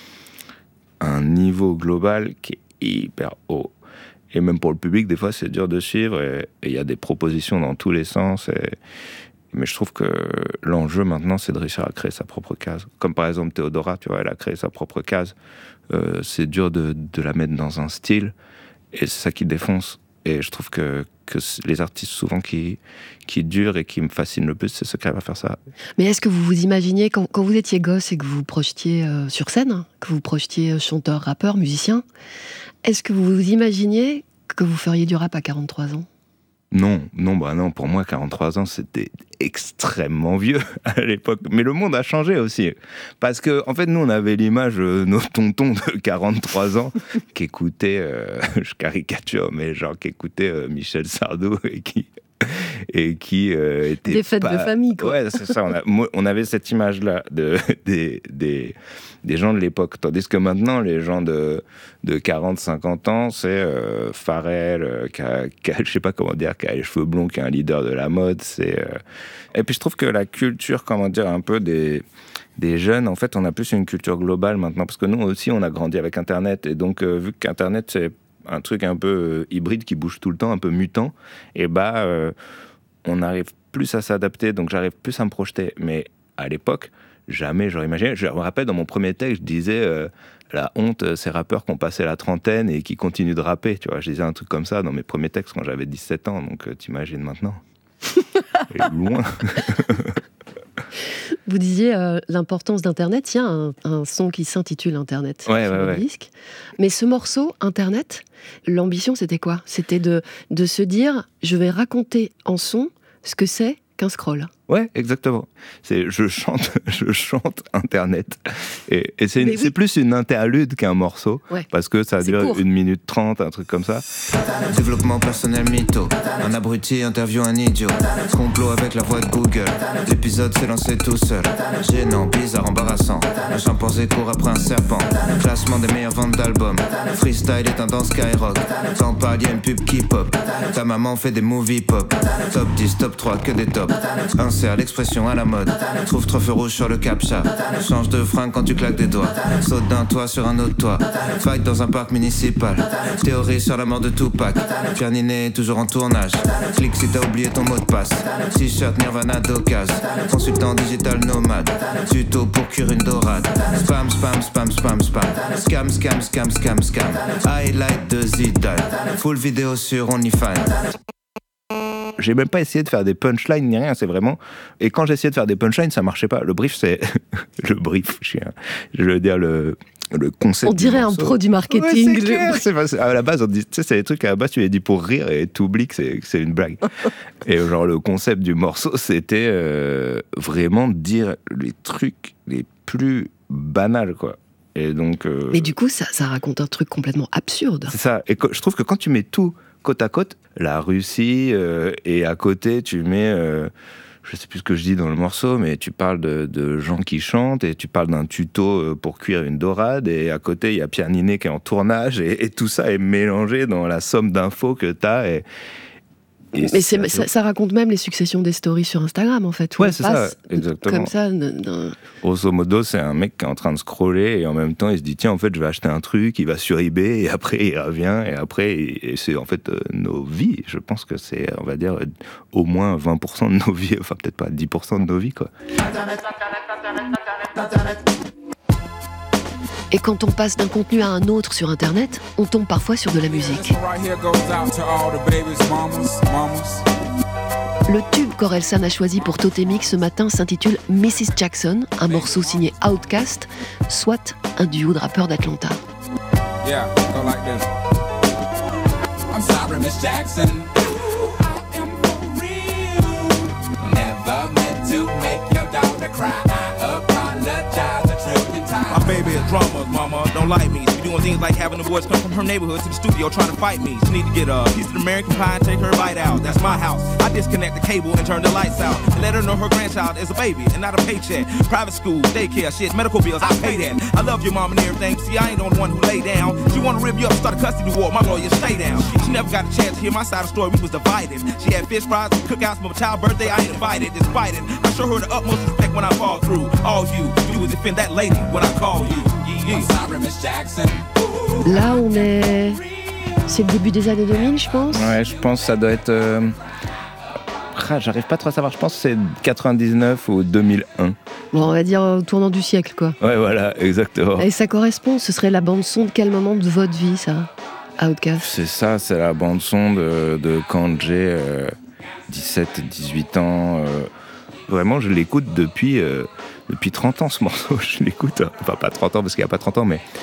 un niveau global qui est hyper haut. Et même pour le public, des fois, c'est dur de suivre. Et il y a des propositions dans tous les sens. Et... Mais je trouve que l'enjeu maintenant, c'est de réussir à créer sa propre case. Comme par exemple Théodora, tu vois, elle a créé sa propre case. Euh, c'est dur de, de la mettre dans un style. Et c'est ça qui défonce. Et je trouve que, que les artistes, souvent, qui, qui durent et qui me fascinent le plus, c'est ceux qui arrivent à faire ça. Mais est-ce que vous vous imaginiez, quand, quand vous étiez gosse et que vous vous projetiez euh, sur scène, que vous projetiez chanteur, rappeur, musicien, est-ce que vous vous imaginiez que vous feriez du rap à quarante-trois ans ? Non, non, bah non, pour moi, quarante-trois ans, c'était extrêmement vieux à l'époque. Mais le monde a changé aussi. Parce que, en fait, nous, on avait l'image de nos tontons de quarante-trois ans qui écoutaient, euh, je caricature, mais genre qui écoutaient euh, Michel Sardou et qui... et qui euh, étaient des fêtes pas... de famille, quoi. Ouais, c'est ça. On, a, on avait cette image-là de, des, des, des gens de l'époque. Tandis que maintenant, les gens de, de quarante, cinquante ans, c'est euh, Pharrell, euh, qui a, qui a, je sais pas comment dire, qui a les cheveux blonds, qui est un leader de la mode. C'est, euh... Et puis je trouve que la culture, comment dire, un peu des... des jeunes, en fait, on a plus une culture globale maintenant. Parce que nous aussi, on a grandi avec Internet. Et donc, euh, vu qu'Internet, c'est un truc un peu euh, hybride qui bouge tout le temps, un peu mutant, et bah, euh, on arrive plus à s'adapter, donc j'arrive plus à me projeter. Mais à l'époque, jamais j'aurais imaginé. Je me rappelle, dans mon premier texte, je disais euh, la honte, ces rappeurs qui ont passé la trentaine et qui continuent de rapper. Tu vois, je disais un truc comme ça dans mes premiers textes quand j'avais dix-sept ans, donc euh, t'imagines maintenant. Et loin. Vous disiez euh, l'importance d'Internet. Il y a un, un son qui s'intitule Internet ouais, sur ouais, le ouais. disque. Mais ce morceau, Internet, l'ambition, c'était quoi ? C'était de, de se dire, je vais raconter en son ce que c'est qu'un scroll. Ouais, exactement. C'est je chante, je chante Internet. Et, et c'est, une, oui. c'est plus une interlude qu'un morceau, ouais. parce que ça dure court. une minute trente, un truc comme ça. Développement personnel mytho, un abruti interview un idiot, complot avec la voix de Google, l'épisode s'est lancé tout seul, gênant, bizarre, embarrassant, un chimpanzé court après un serpent, classement des meilleures ventes d'albums, freestyle est tendance Skyrock, t'en parles, y'a une pub qui pop, ta maman fait des movie pop, top dix, top trois, que des tops, insère l'expression à la mode, trouve trois feux rouges sur le captcha, change de fringue quand tu claques des doigts, saute d'un toit sur un autre toit, fight dans un parc municipal, théorie sur la mort de Tupac, Pierre Ninet est toujours en tournage, clique si t'as oublié ton mot de passe, t-shirt Nirvana d'occasion, consultant digital nomade, tuto pour cuire une dorade, spam spam spam spam spam, scam scam scam scam scam, highlight de Zidane, full vidéo sur OnlyFans. J'ai même pas essayé de faire des punchlines ni rien, c'est vraiment... Et quand j'ai essayé de faire des punchlines, ça marchait pas. Le brief, c'est... le brief, je, un... je veux dire, le... le concept. On dirait un pro du marketing. Ouais, c'est clair, c'est pas... À la base, on dit, tu sais, c'est des trucs à la base, tu les dis pour rire et t'oublies que c'est, que c'est une blague. Et genre, le concept du morceau, c'était euh, vraiment dire les trucs les plus banals, quoi. Et donc... Euh... Mais du coup, ça, ça raconte un truc complètement absurde. C'est ça. Et je trouve que quand tu mets tout côte à côte, la Russie, euh, et à côté, tu mets... Euh, je sais plus ce que je dis dans le morceau, mais tu parles de, de gens qui chantent, et tu parles d'un tuto pour cuire une dorade, et à côté, il y a Pierre Ninet qui est en tournage, et, et tout ça est mélangé dans la somme d'infos que t'as, et... Et mais c'est, ça, ça raconte même les successions des stories sur Instagram, en fait. Ouais, c'est ça, exactement. Comme ça, d'un... Grosso modo, c'est un mec qui est en train de scroller et en même temps, il se dit tiens, en fait, je vais acheter un truc, il va sur eBay et après, il revient et après, et c'est en fait euh, nos vies. Je pense que c'est, on va dire, au moins vingt pour cent de nos vies, enfin peut-être pas dix pour cent de nos vies, quoi. Internet, Internet, Internet, Internet. Et quand on passe d'un contenu à un autre sur Internet, on tombe parfois sur de la musique. Le tube qu'Orelsan a choisi pour Totémix ce matin s'intitule missus Jackson, un morceau signé Outkast, soit un duo de rappeurs d'Atlanta. Yeah, go like this. I'm sorry, Miss Jackson. I am for real. Never meant to make your daughter cry. I apologize a trillion times. My baby is drama, mama, don't like me. She doing things like having the boys come from her neighborhood to the studio trying to fight me. She need to get a piece of American pie and take her bite out. That's my house. I disconnect the cable and turn the lights out. And let her know her grandchild is a baby and not a paycheck. Private school, daycare, shit, medical bills, I pay that. I love your mom and everything. See, I ain't the only one who lay down. She wanna rip you up, start a custody war. My lawyer, stay down. She never got a chance to hear my side of the story. We was divided. She had fish fries, cookouts for my child's birthday. I ain't invited, despite it. I show her the utmost respect when I fall through. All you, you would defend that lady when I call you. Yeah, yeah. I'm sorry, Miss Jackson. Là, on est... C'est le début des années deux mille, je pense. Ouais, je pense que ça doit être... Euh... Ah, j'arrive pas trop à savoir, je pense que c'est quatre-vingt-dix-neuf ou deux mille un. Bon, on va dire au tournant du siècle, quoi. Ouais, voilà, exactement. Et ça correspond, ce serait la bande-son de quel moment de votre vie, ça, Outkast ? C'est ça, c'est la bande-son de, de quand j'ai euh, dix-sept dix-huit ans. Euh, vraiment, je l'écoute depuis, euh, depuis trente ans, ce morceau. Je l'écoute, enfin pas trente ans, parce qu'il n'y a pas trente ans, mais...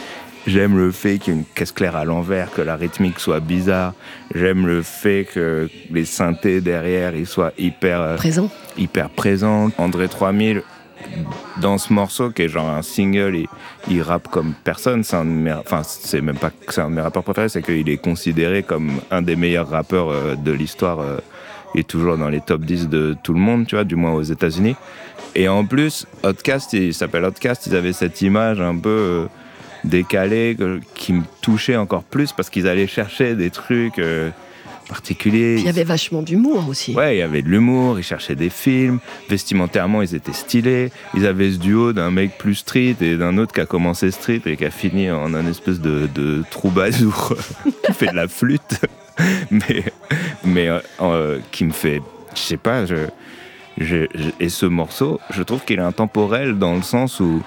J'aime le fait qu'il y ait une caisse claire à l'envers, que la rythmique soit bizarre. J'aime le fait que les synthés derrière, ils soient hyper... Euh, Présents. Hyper présents. André trois mille, dans ce morceau, qui est genre un single, il, il rappe comme personne. C'est un de mes, enfin, c'est même pas que c'est un de mes rappeurs préférés, c'est qu'il est considéré comme un des meilleurs rappeurs euh, de l'histoire. Euh, et toujours dans les top dix de tout le monde, tu vois, du moins aux États-Unis. Et en plus, Outkast, il s'appelle Outkast, ils avaient cette image un peu euh, décalée que, qui me touchait encore plus parce qu'ils allaient chercher des trucs euh, particuliers. Puis il y avait vachement d'humour aussi. Ouais, il y avait de l'humour, ils cherchaient des films, vestimentairement ils étaient stylés, ils avaient ce duo d'un mec plus street et d'un autre qui a commencé street et qui a fini en un espèce de, de troubadour qui fait de la flûte. mais mais euh, euh, qui me fait, je sais pas, je, je, je, et ce morceau, je trouve qu'il est intemporel dans le sens où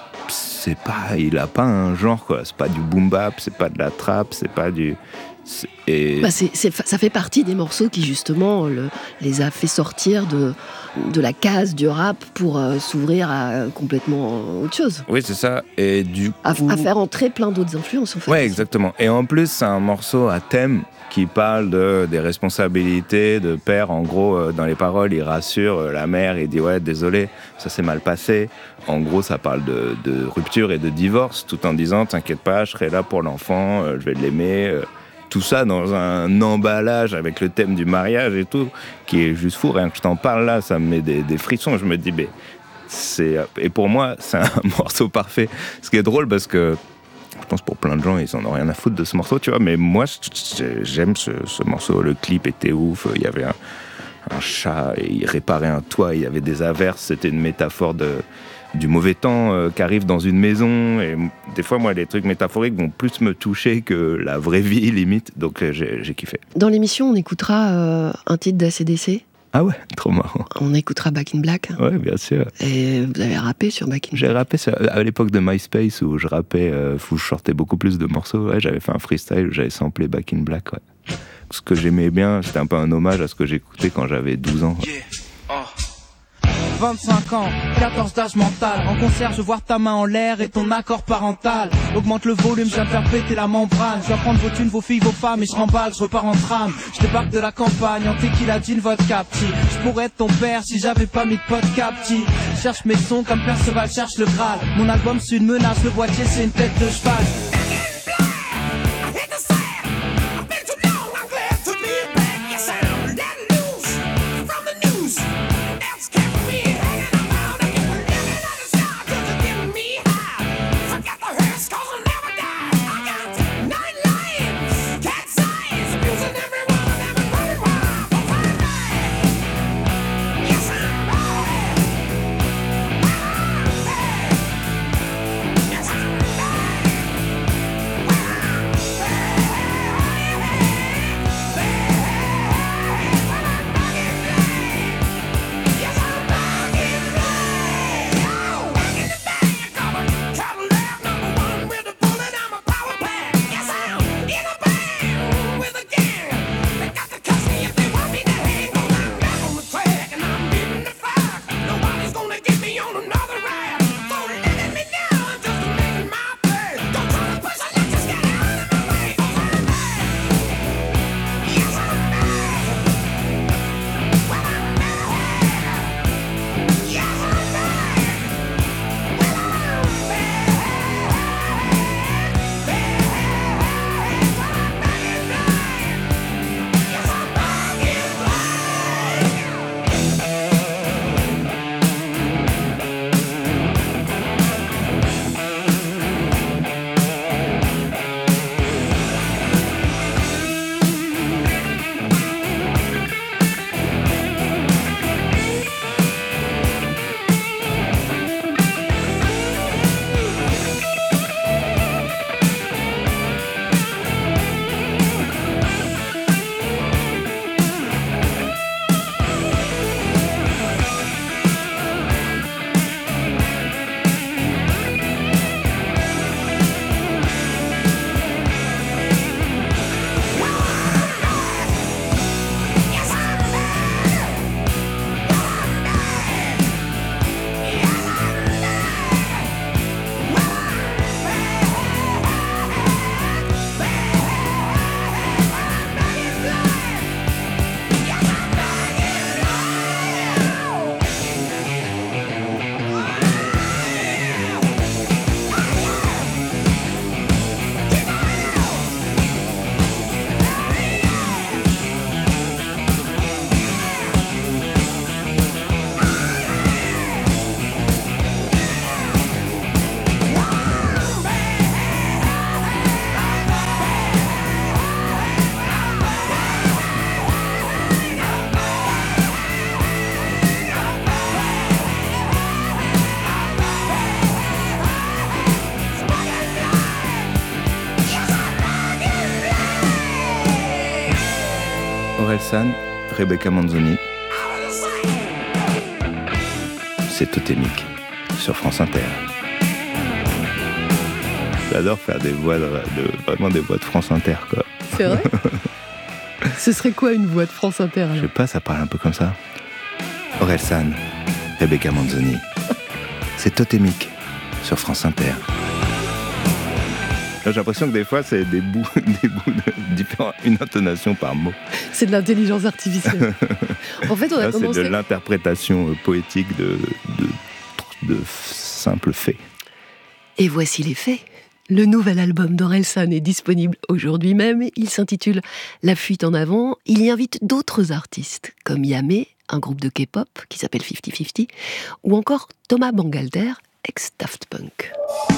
c'est pas, il a pas un genre quoi, c'est pas du boom bap, c'est pas de la trap, c'est pas du, c'est, et... bah c'est, c'est, ça fait partie des morceaux qui justement le, les a fait sortir de de la case du rap pour euh, s'ouvrir à euh, complètement autre chose. Oui, c'est ça. Et du coup... À, à faire entrer plein d'autres influences, en fait. Ouais, exactement. Et en plus, c'est un morceau à thème qui parle de, des responsabilités de père. En gros, euh, dans les paroles, il rassure euh, la mère, il dit « Ouais, désolé, ça s'est mal passé ». En gros, ça parle de, de rupture et de divorce, tout en disant « T'inquiète pas, je serai là pour l'enfant, euh, je vais l'aimer euh. ». Tout ça dans un emballage avec le thème du mariage et tout, qui est juste fou. Rien que je t'en parle là, ça me met des, des frissons. Je me dis, mais c'est... Et pour moi, c'est un morceau parfait. Ce qui est drôle parce que je pense pour plein de gens, ils en ont rien à foutre de ce morceau, tu vois. Mais moi, j'aime ce, ce morceau. Le clip était ouf. Il y avait un, un chat, et il réparait un toit. Il y avait des averses. C'était une métaphore de... du mauvais temps euh, qui arrive dans une maison, et des fois moi les trucs métaphoriques vont plus me toucher que la vraie vie limite, donc euh, j'ai, j'ai kiffé. Dans l'émission on écoutera euh, un titre d'A C D C. Ah ouais, trop marrant. On écoutera Back in Black. Ouais, bien sûr. Et vous avez rappé sur Back in Black? J'ai rappé sur, à l'époque de MySpace où je rappais, euh, où je sortais beaucoup plus de morceaux, ouais, j'avais fait un freestyle où j'avais samplé Back in Black, ouais. Ce que j'aimais bien, c'était un peu un hommage à ce que j'écoutais quand j'avais douze ans. Yeah. Oh. vingt-cinq ans, quatorze d'âge mental. En concert, je vois ta main en l'air et ton accord parental. Augmente le volume, je viens de faire péter la membrane. Je dois prendre vos thunes, vos filles, vos femmes et je remballe, je repars en tram. Je débarque de la campagne en tequila, gin, vodka, petit. Je pourrais être ton père si j'avais pas mis de vodka, petit. Je cherche mes sons comme Perceval cherche le Graal. Mon album c'est une menace, le boîtier c'est une tête de cheval. Orelsan, Rebecca Manzoni. C'est Totémique sur France Inter. J'adore faire des voix de, de, vraiment des voix de France Inter, quoi. C'est vrai? Ce serait quoi une voix de France Inter alors? Je sais pas, ça parle un peu comme ça. Orelsan, Rebecca Manzoni. C'est Totémique sur France Inter. J'ai l'impression que des fois, c'est des bouts, des bouts de différents, une intonation par mot. C'est de l'intelligence artificielle. En fait, on a Là, commencé... c'est de l'interprétation poétique de, de, de simples faits. Et voici les faits. Le nouvel album d'Orelsan est disponible aujourd'hui même. Il s'intitule La fuite en avant. Il y invite d'autres artistes, comme Yamé, un groupe de K-pop qui s'appelle cinquante cinquante, ou encore Thomas Bangalter, ex-Daft Punk.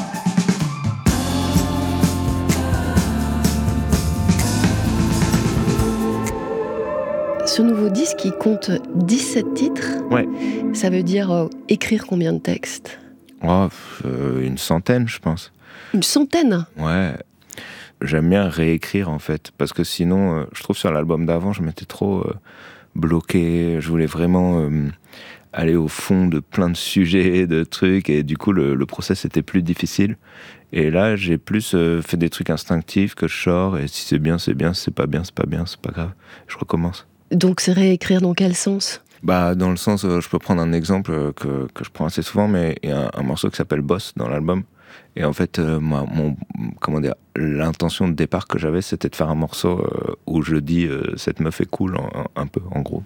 Ce nouveau disque, qui compte dix-sept titres. Ouais. Ça veut dire euh, écrire combien de textes? Oh, euh, une centaine, je pense. Une centaine? Ouais. J'aime bien réécrire, en fait, parce que sinon, euh, je trouve sur l'album d'avant, je m'étais trop euh, bloqué. Je voulais vraiment euh, aller au fond de plein de sujets, de trucs, et du coup, le, le process était plus difficile. Et là, j'ai plus euh, fait des trucs instinctifs que je sors, et si c'est bien, c'est bien, si c'est pas bien, c'est pas bien, c'est pas grave. Je recommence. Donc c'est réécrire dans quel sens? Bah, dans le sens, euh, je peux prendre un exemple euh, que, que je prends assez souvent, mais il y a un, un morceau qui s'appelle Boss dans l'album. Et en fait, euh, moi, mon, comment dire, l'intention de départ que j'avais, c'était de faire un morceau euh, où je dis euh, cette meuf est cool, en, en, un peu, en gros.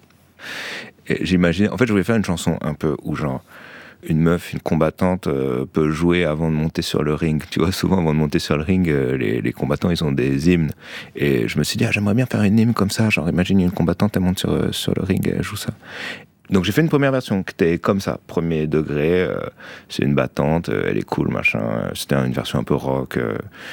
Et j'imaginais, en fait, je voulais faire une chanson un peu où genre, une meuf, une combattante euh, peut jouer avant de monter sur le ring. Tu vois, souvent avant de monter sur le ring, euh, les, les combattants, ils ont des hymnes. Et je me suis dit, ah, j'aimerais bien faire une hymne comme ça. Genre, imagine une combattante, elle monte sur, euh, sur le ring et elle joue ça. Donc j'ai fait une première version qui était comme ça, premier degré. Euh, c'est une battante, euh, elle est cool, machin. C'était une version un peu rock. Euh,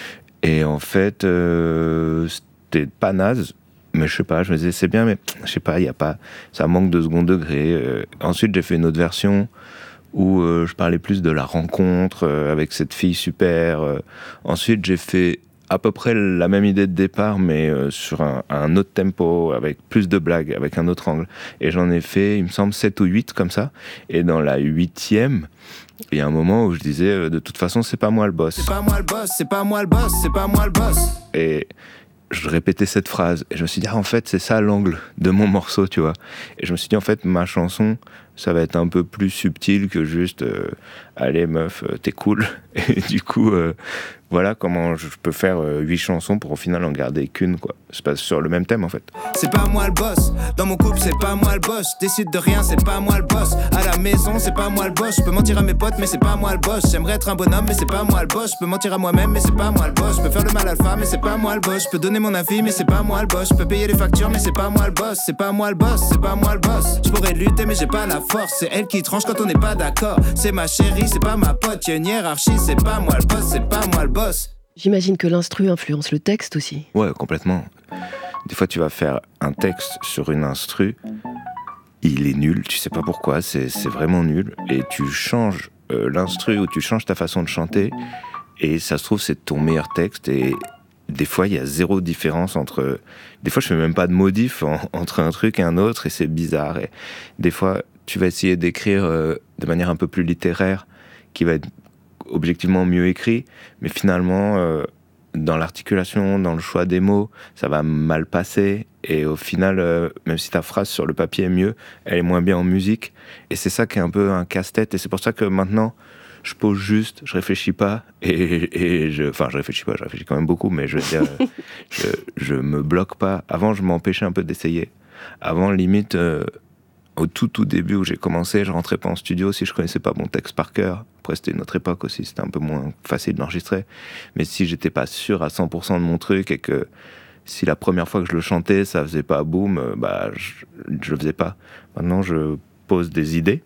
et en fait, euh, c'était pas naze. Mais je sais pas, je me disais, c'est bien, mais je sais pas, il y a pas, ça manque de second degré. Euh, ensuite, j'ai fait une autre version où euh, je parlais plus de la rencontre euh, avec cette fille super. Euh, ensuite, j'ai fait à peu près la même idée de départ, mais euh, sur un, un autre tempo, avec plus de blagues, avec un autre angle. Et j'en ai fait, il me semble, sept ou huit comme ça. Et dans la huitième, il y a un moment où je disais, euh, de toute façon, c'est pas moi le boss. C'est pas moi le boss, c'est pas moi le boss, c'est pas moi le boss. Et je répétais cette phrase. Et je me suis dit, ah, en fait, c'est ça l'angle de mon morceau, tu vois. Et je me suis dit, en fait, ma chanson, ça va être un peu plus subtil que juste euh, allez meuf, euh, t'es cool. Et du coup, euh, voilà comment je peux faire euh, huit chansons pour au final en garder qu'une, quoi. C'est pas sur le même thème en fait. C'est pas moi le boss, dans mon couple c'est pas moi le boss. Je décide de rien, c'est pas moi le boss. À la maison c'est pas moi le boss. Je peux mentir à mes potes mais c'est pas moi le boss. J'aimerais être un bonhomme mais c'est pas moi le boss. Je peux mentir à moi-même mais c'est pas moi le boss. Je peux faire le mal alpha mais c'est pas moi le boss. Je peux donner mon avis mais c'est pas moi le boss. Je peux payer les factures mais c'est pas moi le boss. C'est pas moi le boss, c'est pas moi le boss. Je pourrais lutter mais j'ai pas la force. C'est elle qui tranche quand on n'est pas d'accord. C'est ma chérie, c'est pas ma pote. Y'a une hiérarchie, c'est pas moi le boss, c'est pas moi le boss. J'imagine que l'instru influence le texte aussi. Ouais, complètement. Des fois, tu vas faire un texte sur une instru, il est nul, tu sais pas pourquoi, c'est, c'est vraiment nul, et tu changes euh, l'instru ou tu changes ta façon de chanter, et ça se trouve, c'est ton meilleur texte, et des fois, il y a zéro différence entre... Des fois, je fais même pas de modif en, entre un truc et un autre, et c'est bizarre. Et des fois, tu vas essayer d'écrire euh, de manière un peu plus littéraire, qui va être objectivement mieux écrit, mais finalement, euh, dans l'articulation, dans le choix des mots, ça va mal passer, et au final, euh, même si ta phrase sur le papier est mieux, elle est moins bien en musique, et c'est ça qui est un peu un casse-tête, et c'est pour ça que maintenant, je pose juste, je réfléchis pas, et, et je, enfin, je réfléchis pas, je réfléchis quand même beaucoup, mais je veux dire, je, je me bloque pas. Avant, je m'empêchais un peu d'essayer. Avant, limite, euh, au tout tout début où j'ai commencé, je rentrais pas en studio si je connaissais pas mon texte par cœur. Après, c'était une autre époque aussi, c'était un peu moins facile d'enregistrer. Mais si j'étais pas sûr à cent pour cent de mon truc et que si la première fois que je le chantais, ça faisait pas boum, bah, je, je le faisais pas. Maintenant, je pose des idées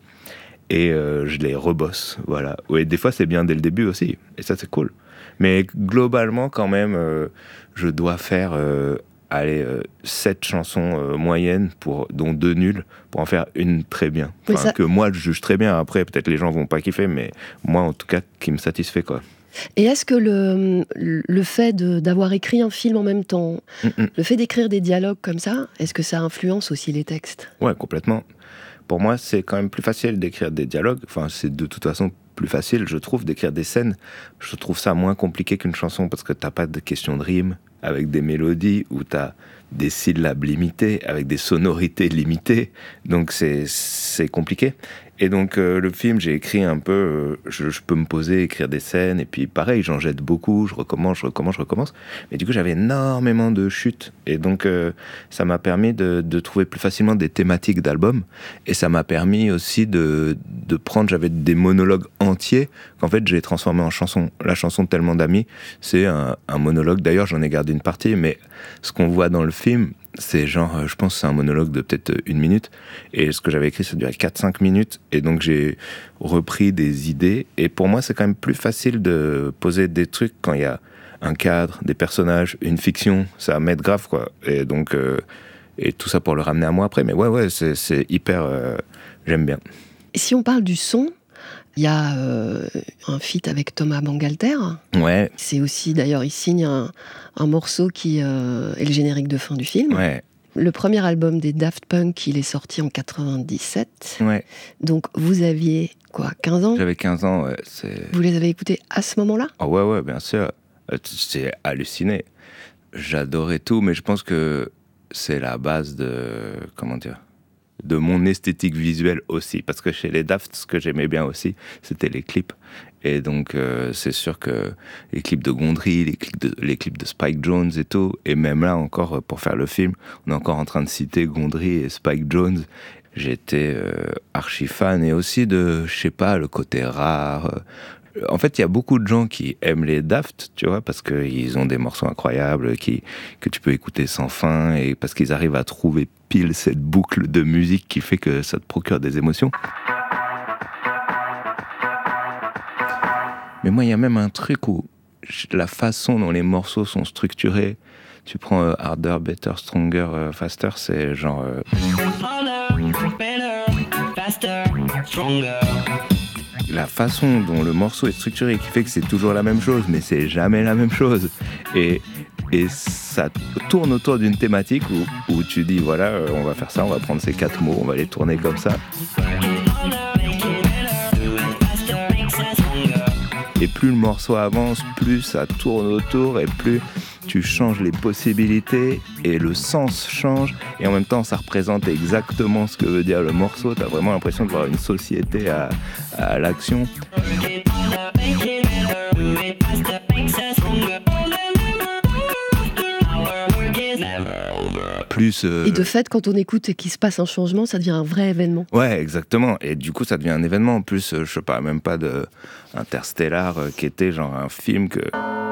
et euh, je les rebosse, voilà. Ouais, des fois, c'est bien dès le début aussi, et ça, c'est cool. Mais globalement, quand même, euh, je dois faire... Euh, allez, euh, sept chansons euh, moyennes, pour, dont deux nulles, pour en faire une très bien. Enfin, ça... que moi, je juge très bien. Après, peut-être les gens vont pas kiffer, mais moi, en tout cas, qui me satisfait, quoi. Et est-ce que le, le fait de, d'avoir écrit un film en même temps, Mm-mm. le fait d'écrire des dialogues comme ça, est-ce que ça influence aussi les textes ? Ouais, complètement. Pour moi, c'est quand même plus facile d'écrire des dialogues. Enfin, c'est de toute façon plus facile, je trouve, d'écrire des scènes. Je trouve ça moins compliqué qu'une chanson parce que t'as pas de question de rime avec des mélodies où t'as des syllabes limitées, avec des sonorités limitées. Donc c'est, c'est compliqué. Et donc euh, le film, j'ai écrit un peu, euh, je, je peux me poser, écrire des scènes, et puis pareil, j'en jette beaucoup, je recommence, je recommence, je recommence. Mais du coup, j'avais énormément de chutes, et donc euh, ça m'a permis de, de trouver plus facilement des thématiques d'albums, et ça m'a permis aussi de, de prendre, j'avais des monologues entiers, qu'en fait j'ai transformé en chanson. La chanson Tellement d'amis, c'est un, un monologue, d'ailleurs j'en ai gardé une partie, mais ce qu'on voit dans le film, c'est genre, je pense que c'est un monologue de peut-être une minute, et ce que j'avais écrit ça durait quatre à cinq minutes, et donc j'ai repris des idées, et pour moi c'est quand même plus facile de poser des trucs quand il y a un cadre, des personnages, une fiction, ça m'aide grave quoi, et donc euh, et tout ça pour le ramener à moi après, mais ouais ouais c'est, c'est hyper, euh, j'aime bien. Si on parle du son, il y a euh, un feat avec Thomas Bangalter. Ouais. C'est aussi, d'ailleurs, il signe un, un morceau qui euh, est le générique de fin du film. Ouais. Le premier album des Daft Punk, il est sorti en quatre-vingt-dix-sept. Ouais. Donc, vous aviez, quoi, quinze ans ? J'avais quinze ans, ouais. C'est... Vous les avez écoutés à ce moment-là ? Ah ouais, ouais, bien sûr. C'est halluciné. J'adorais tout, mais je pense que c'est la base de... Comment dire ? de mon esthétique visuelle aussi, parce que chez les Daft, ce que j'aimais bien aussi, c'était les clips. Et donc, euh, c'est sûr que les clips de Gondry, les clips de, les clips de Spike Jonze et tout, et même là encore, pour faire le film, on est encore en train de citer Gondry et Spike Jonze. J'étais euh, archi fan, et aussi de, je sais pas, le côté rare. En fait, il y a beaucoup de gens qui aiment les Daft, tu vois, parce qu'ils ont des morceaux incroyables qui, que tu peux écouter sans fin, et parce qu'ils arrivent à trouver pile cette boucle de musique qui fait que ça te procure des émotions. Mais moi, il y a même un truc où la façon dont les morceaux sont structurés, tu prends euh, Harder, Better, Stronger, euh, Faster, c'est genre... Euh... Harder, better, faster, stronger. La façon dont le morceau est structuré qui fait que c'est toujours la même chose, mais c'est jamais la même chose. Et, et ça tourne autour d'une thématique où, où tu dis, voilà, on va faire ça, on va prendre ces quatre mots, on va les tourner comme ça. Et plus le morceau avance, plus ça tourne autour, et plus tu changes les possibilités, et le sens change, et en même temps ça représente exactement ce que veut dire le morceau. T'as vraiment l'impression de voir une société à, à l'action. Plus, euh... Et de fait, quand on écoute et qu'il se passe un changement, ça devient un vrai événement. Ouais, exactement. Et du coup, ça devient un événement. En plus, euh, je sais pas, même pas de Interstellar, euh, qui était genre un film que...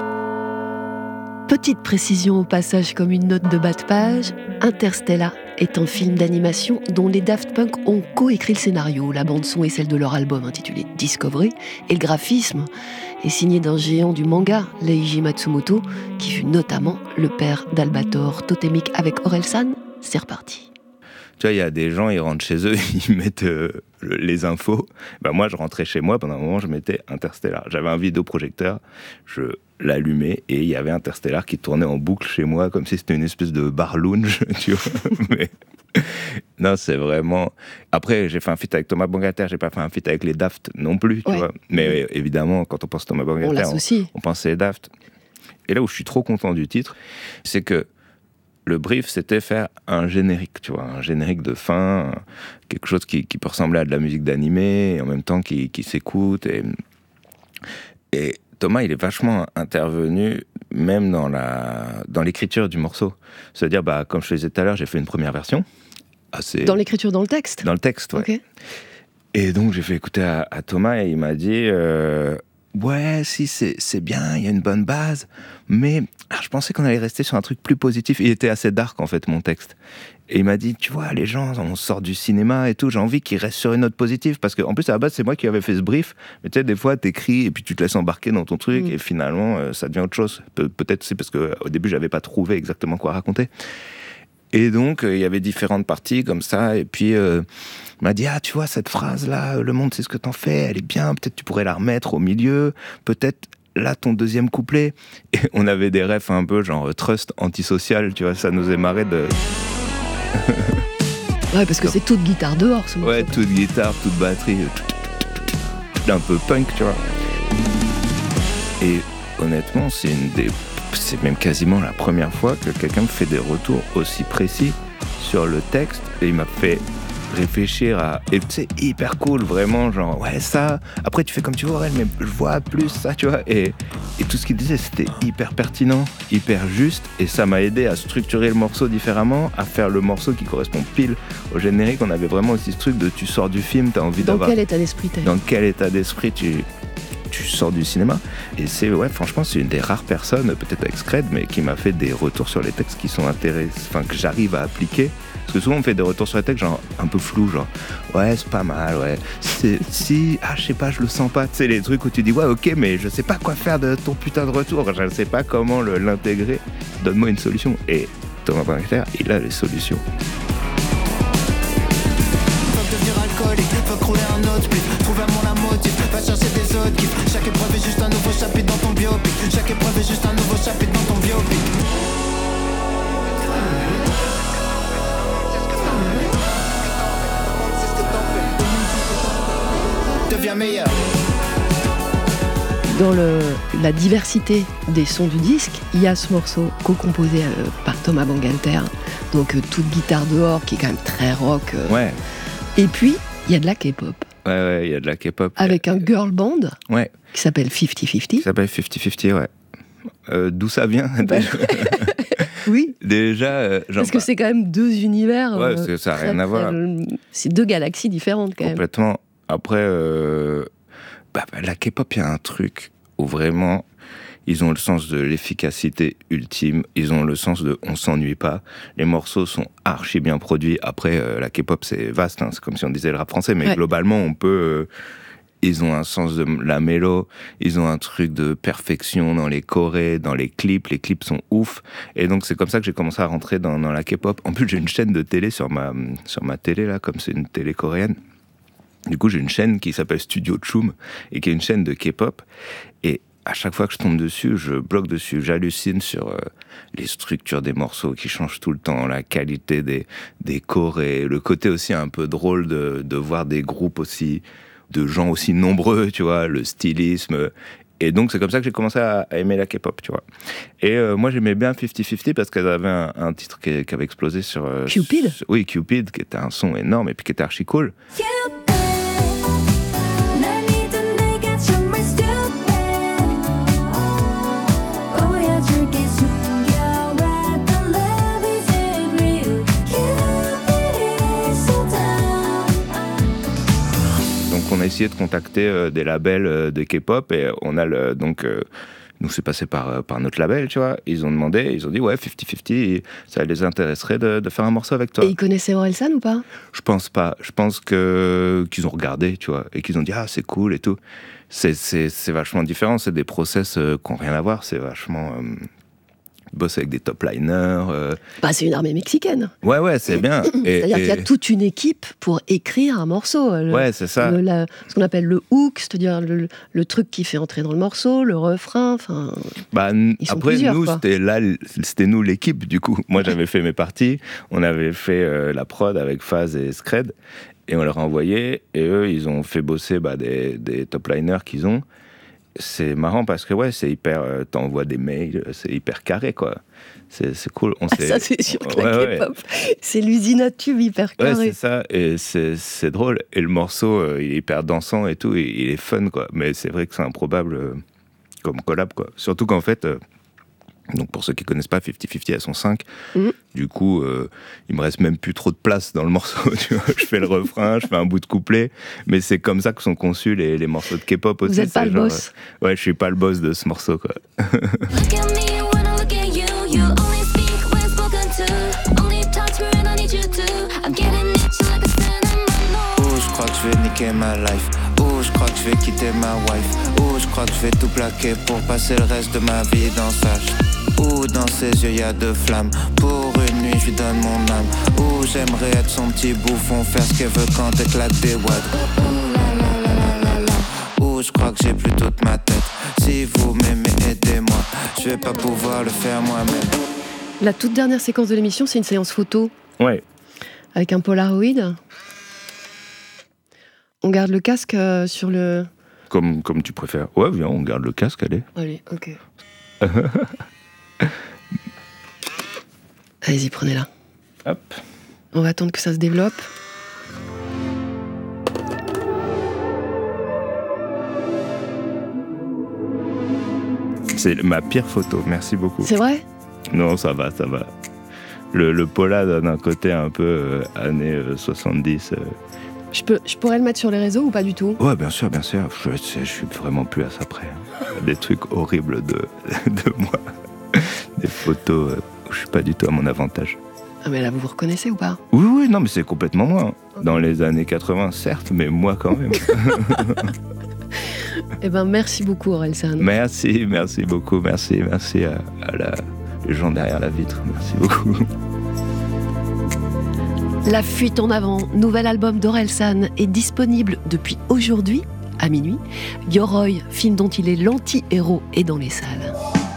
Petite précision au passage comme une note de bas de page, Interstellar est un film d'animation dont les Daft Punk ont coécrit le scénario. La bande-son est celle de leur album intitulé Discovery, et le graphisme est signé d'un géant du manga, Leiji Matsumoto, qui fut notamment le père d'Albator Totémique avec Orelsan. C'est reparti. Tu vois, il y a des gens, ils rentrent chez eux, ils mettent euh, les infos. Ben moi, je rentrais chez moi, pendant un moment, je mettais Interstellar. J'avais un vidéoprojecteur, je l'allumais, et il y avait Interstellar qui tournait en boucle chez moi, comme si c'était une espèce de bar lounge, tu vois. Mais non, c'est vraiment... Après, j'ai fait un feat avec Thomas Bangalter, j'ai pas fait un feat avec les Daft non plus, tu ouais. vois. Mais euh, évidemment, quand on pense Thomas Bangalter, on, on, on pense les Daft. Et là où je suis trop content du titre, c'est que le brief, c'était faire un générique, tu vois, un générique de fin, quelque chose qui, qui peut ressembler à de la musique d'animé, et en même temps qui, qui s'écoute. Et, et Thomas, il est vachement intervenu, même dans, la, dans l'écriture du morceau. C'est-à-dire, bah, comme je le disais tout à l'heure, j'ai fait une première version. Assez... Dans l'écriture, dans le texte ? Dans le texte, ouais. Okay. Et donc, j'ai fait écouter à, à Thomas, et il m'a dit... Euh, ouais, si, c'est, c'est bien, il y a une bonne base, mais alors, je pensais qu'on allait rester sur un truc plus positif. Il était assez dark, en fait, mon texte. Et il m'a dit, tu vois, les gens, on sort du cinéma et tout, j'ai envie qu'ils restent sur une note positive, parce qu'en plus, à la base, c'est moi qui avais fait ce brief, mais tu sais, des fois, t'écris, et puis tu te laisses embarquer dans ton truc, mmh. et finalement, euh, ça devient autre chose. Pe- peut-être c'est parce qu'au début, j'avais pas trouvé exactement quoi raconter. Et donc, il euh, y avait différentes parties comme ça, et puis euh, il m'a dit, ah, tu vois, cette phrase-là, le monde, c'est ce que t'en fais, elle est bien, peut-être tu pourrais la remettre au milieu, peut-être là ton deuxième couplet. Et on avait des refs un peu genre trust antisocial, tu vois, ça nous est marré de. Ouais, parce que c'est toute guitare dehors, ce morceau. Ouais, toute guitare, toute batterie, un peu punk, tu vois. Et honnêtement, c'est une des, c'est même quasiment la première fois que quelqu'un me fait des retours aussi précis sur le texte, et il m'a fait réfléchir à, et c'est hyper cool, vraiment, genre ouais ça, après tu fais comme tu veux, mais je vois plus ça, tu vois, et, et tout ce qu'il disait c'était hyper pertinent, hyper juste, et ça m'a aidé à structurer le morceau différemment, à faire le morceau qui correspond pile au générique. On avait vraiment aussi ce truc de tu sors du film, t'as envie dans d'avoir... Dans quel état d'esprit t'es ? Dans quel état d'esprit tu... tu sors du cinéma. Et c'est, ouais, franchement, c'est une des rares personnes, peut-être avec Scred, mais qui m'a fait des retours sur les textes qui sont intéressants, enfin, que j'arrive à appliquer. Parce que souvent, on me fait des retours sur les textes, genre, un peu flou, genre, ouais, c'est pas mal, ouais. C'est, si, ah, je sais pas, je le sens pas. Tu sais, les trucs où tu dis, ouais, ok, mais je sais pas quoi faire de ton putain de retour, je ne sais pas comment le, l'intégrer. Donne-moi une solution. Et Thomas Bangalter, il a les solutions. Faut crouler un autre beat, trouver un monde un motif, va chercher des autres kiffs. Chaque épreuve est juste un nouveau chapitre dans ton biopic. Chaque épreuve est juste un nouveau chapitre dans ton biopic. Deviens meilleur. Dans le, la diversité des sons du disque, il y a ce morceau co-composé euh, par Thomas Bangalter, donc euh, toute guitare dehors, qui est quand même très rock. Euh. Ouais. Et puis, il y a de la K-pop. Ouais, ouais, il y a de la K-pop. Avec un girl band ouais. qui s'appelle cinquante cinquante. Qui s'appelle cinquante cinquante, ouais. Euh, d'où ça vient bah, Oui. Déjà. Euh, genre, Parce que bah, c'est quand même deux univers. Ouais, euh, c'est, ça n'a très, rien à voir. Très, c'est deux galaxies différentes quand Complètement. même. Complètement. Après, euh, bah, bah, la K-pop, il y a un truc où vraiment. Ils ont le sens de l'efficacité ultime, ils ont le sens de on s'ennuie pas, les morceaux sont archi bien produits. Après, euh, la K-pop c'est vaste, hein, c'est comme si on disait le rap français, mais ouais. globalement on peut... Euh, ils ont un sens de la mélo, ils ont un truc de perfection dans les chorés, dans les clips, les clips sont ouf. Et donc c'est comme ça que j'ai commencé à rentrer dans, dans la K-pop. En plus j'ai une chaîne de télé sur ma, sur ma télé, là, comme c'est une télé coréenne. Du coup j'ai une chaîne qui s'appelle Studio Chum, et qui est une chaîne de K-pop. Et à chaque fois que je tombe dessus, je bloque dessus, j'hallucine sur euh, les structures des morceaux qui changent tout le temps, la qualité des, des chorés, le côté aussi un peu drôle de, de voir des groupes aussi, de gens aussi nombreux, tu vois, le stylisme. Et donc c'est comme ça que j'ai commencé à, à aimer la K-pop, tu vois. Et euh, moi j'aimais bien cinquante cinquante parce qu'elle avait un, un titre qui, qui avait explosé sur... Euh, Cupid sur, Oui, Cupid, qui était un son énorme et puis qui était archi cool. On a essayé de contacter euh, des labels euh, de K-pop et on a le, donc euh, nous c'est passé par, euh, par notre label, tu vois. Ils ont demandé, ils ont dit ouais cinquante cinquante, ça les intéresserait de, de faire un morceau avec toi. Et ils connaissaient Orelsan ou pas ? Je pense pas. Je pense que qu'ils ont regardé, tu vois, et qu'ils ont dit ah c'est cool et tout. C'est c'est c'est vachement différent. C'est des process euh, qui n'ont rien à voir. C'est vachement euh, bosse avec des top liners. Euh... Bah, c'est une armée mexicaine. Ouais, ouais, c'est bien. Et, C'est-à-dire et... qu'il y a toute une équipe pour écrire un morceau. Le, ouais, c'est ça. Le, la, ce qu'on appelle le hook, c'est-à-dire le, le truc qui fait entrer dans le morceau, le refrain. Enfin. Bah, après, nous, c'était là, c'était nous l'équipe, du coup. Moi, j'avais fait mes parties. On avait fait euh, la prod avec Faz et Scred. Et on leur a envoyé. Et eux, ils ont fait bosser bah, des, des top liners qu'ils ont. C'est marrant parce que ouais, c'est hyper. Euh, t'envoies des mails, c'est hyper carré quoi. C'est, c'est cool. On ah, ça c'est sûr que ouais, la K-pop, ouais. C'est l'usine à tube hyper carré. Ouais, c'est ça. Et c'est, c'est drôle. Et le morceau, euh, il est hyper dansant et tout. Et il est fun quoi. Mais c'est vrai que c'est improbable euh, comme collab quoi. Surtout qu'en fait. Euh, Donc pour ceux qui connaissent pas, cinquante cinquante, elles sont cinq. Mmh. Du coup, euh, il me reste même plus trop de place dans le morceau. Tu vois, je fais le refrain, je fais un bout de couplet, mais c'est comme ça que sont conçus les, les morceaux de K-pop aussi. Vous êtes pas le genre, boss. Euh, ouais, je suis pas le boss de ce morceau, quoi. Je crois que je vais niquer ma life. Oh, je crois que je vais quitter ma wife. Oh, je crois que je vais tout plaquer pour passer le reste de ma vie dans sa ch... Oh, dans ses yeux y a deux flammes. Pour une nuit, je lui donne mon âme. Oh, j'aimerais être son petit bouffon, faire ce qu'elle veut quand éclate des wads. Oh, je crois que j'ai plus toute ma tête. Si vous m'aimez je vais pas pouvoir le faire moi-même. La toute dernière séquence de l'émission, c'est une séance photo. Ouais. Avec un Polaroid. On garde le casque euh, sur le... Comme, comme tu préfères. Ouais, viens, on garde le casque, allez. Allez, ok. Allez-y, prenez-la. Hop. On va attendre que ça se développe. C'est ma pire photo, merci beaucoup. C'est vrai ? Non, ça va, ça va. Le, le Pola donne un côté un peu euh, années euh, soixante-dix. Euh. Je, peux, je pourrais le mettre sur les réseaux ou pas du tout ? Ouais, bien sûr, bien sûr. Je, je, je suis vraiment plus à ça près. Hein. Des trucs horribles de, de moi. Des photos euh, où je suis pas du tout à mon avantage. Ah mais là, vous vous reconnaissez ou pas ? Oui, oui, non, mais c'est complètement moi. Okay. Dans les années quatre-vingts, certes, mais moi quand même. Eh ben, merci beaucoup, Orelsan. Merci, merci beaucoup. Merci, merci à, à la, les gens derrière la vitre. Merci beaucoup. La fuite en avant, nouvel album d'Orelsan, est disponible depuis aujourd'hui, à minuit. Yoroi, film dont il est l'anti-héros, est dans les salles.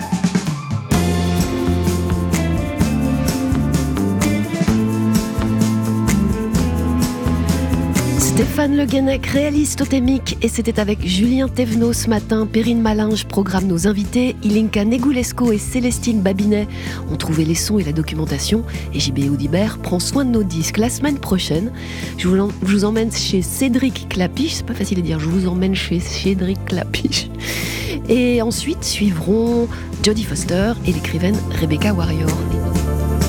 Stéphane Le Guenec réalise Totémique et c'était avec Julien Thévenot ce matin. Perrine Malinge programme nos invités. Ilinka Negulesco et Célestine Babinet ont trouvé les sons et la documentation. Et J B Audibert prend soin de nos disques. La semaine prochaine, je vous, je vous emmène chez Cédric Clapiche. C'est pas facile à dire, je vous emmène chez Cédric Clapiche. Et ensuite suivront Jodie Foster et l'écrivaine Rebecca Warrior.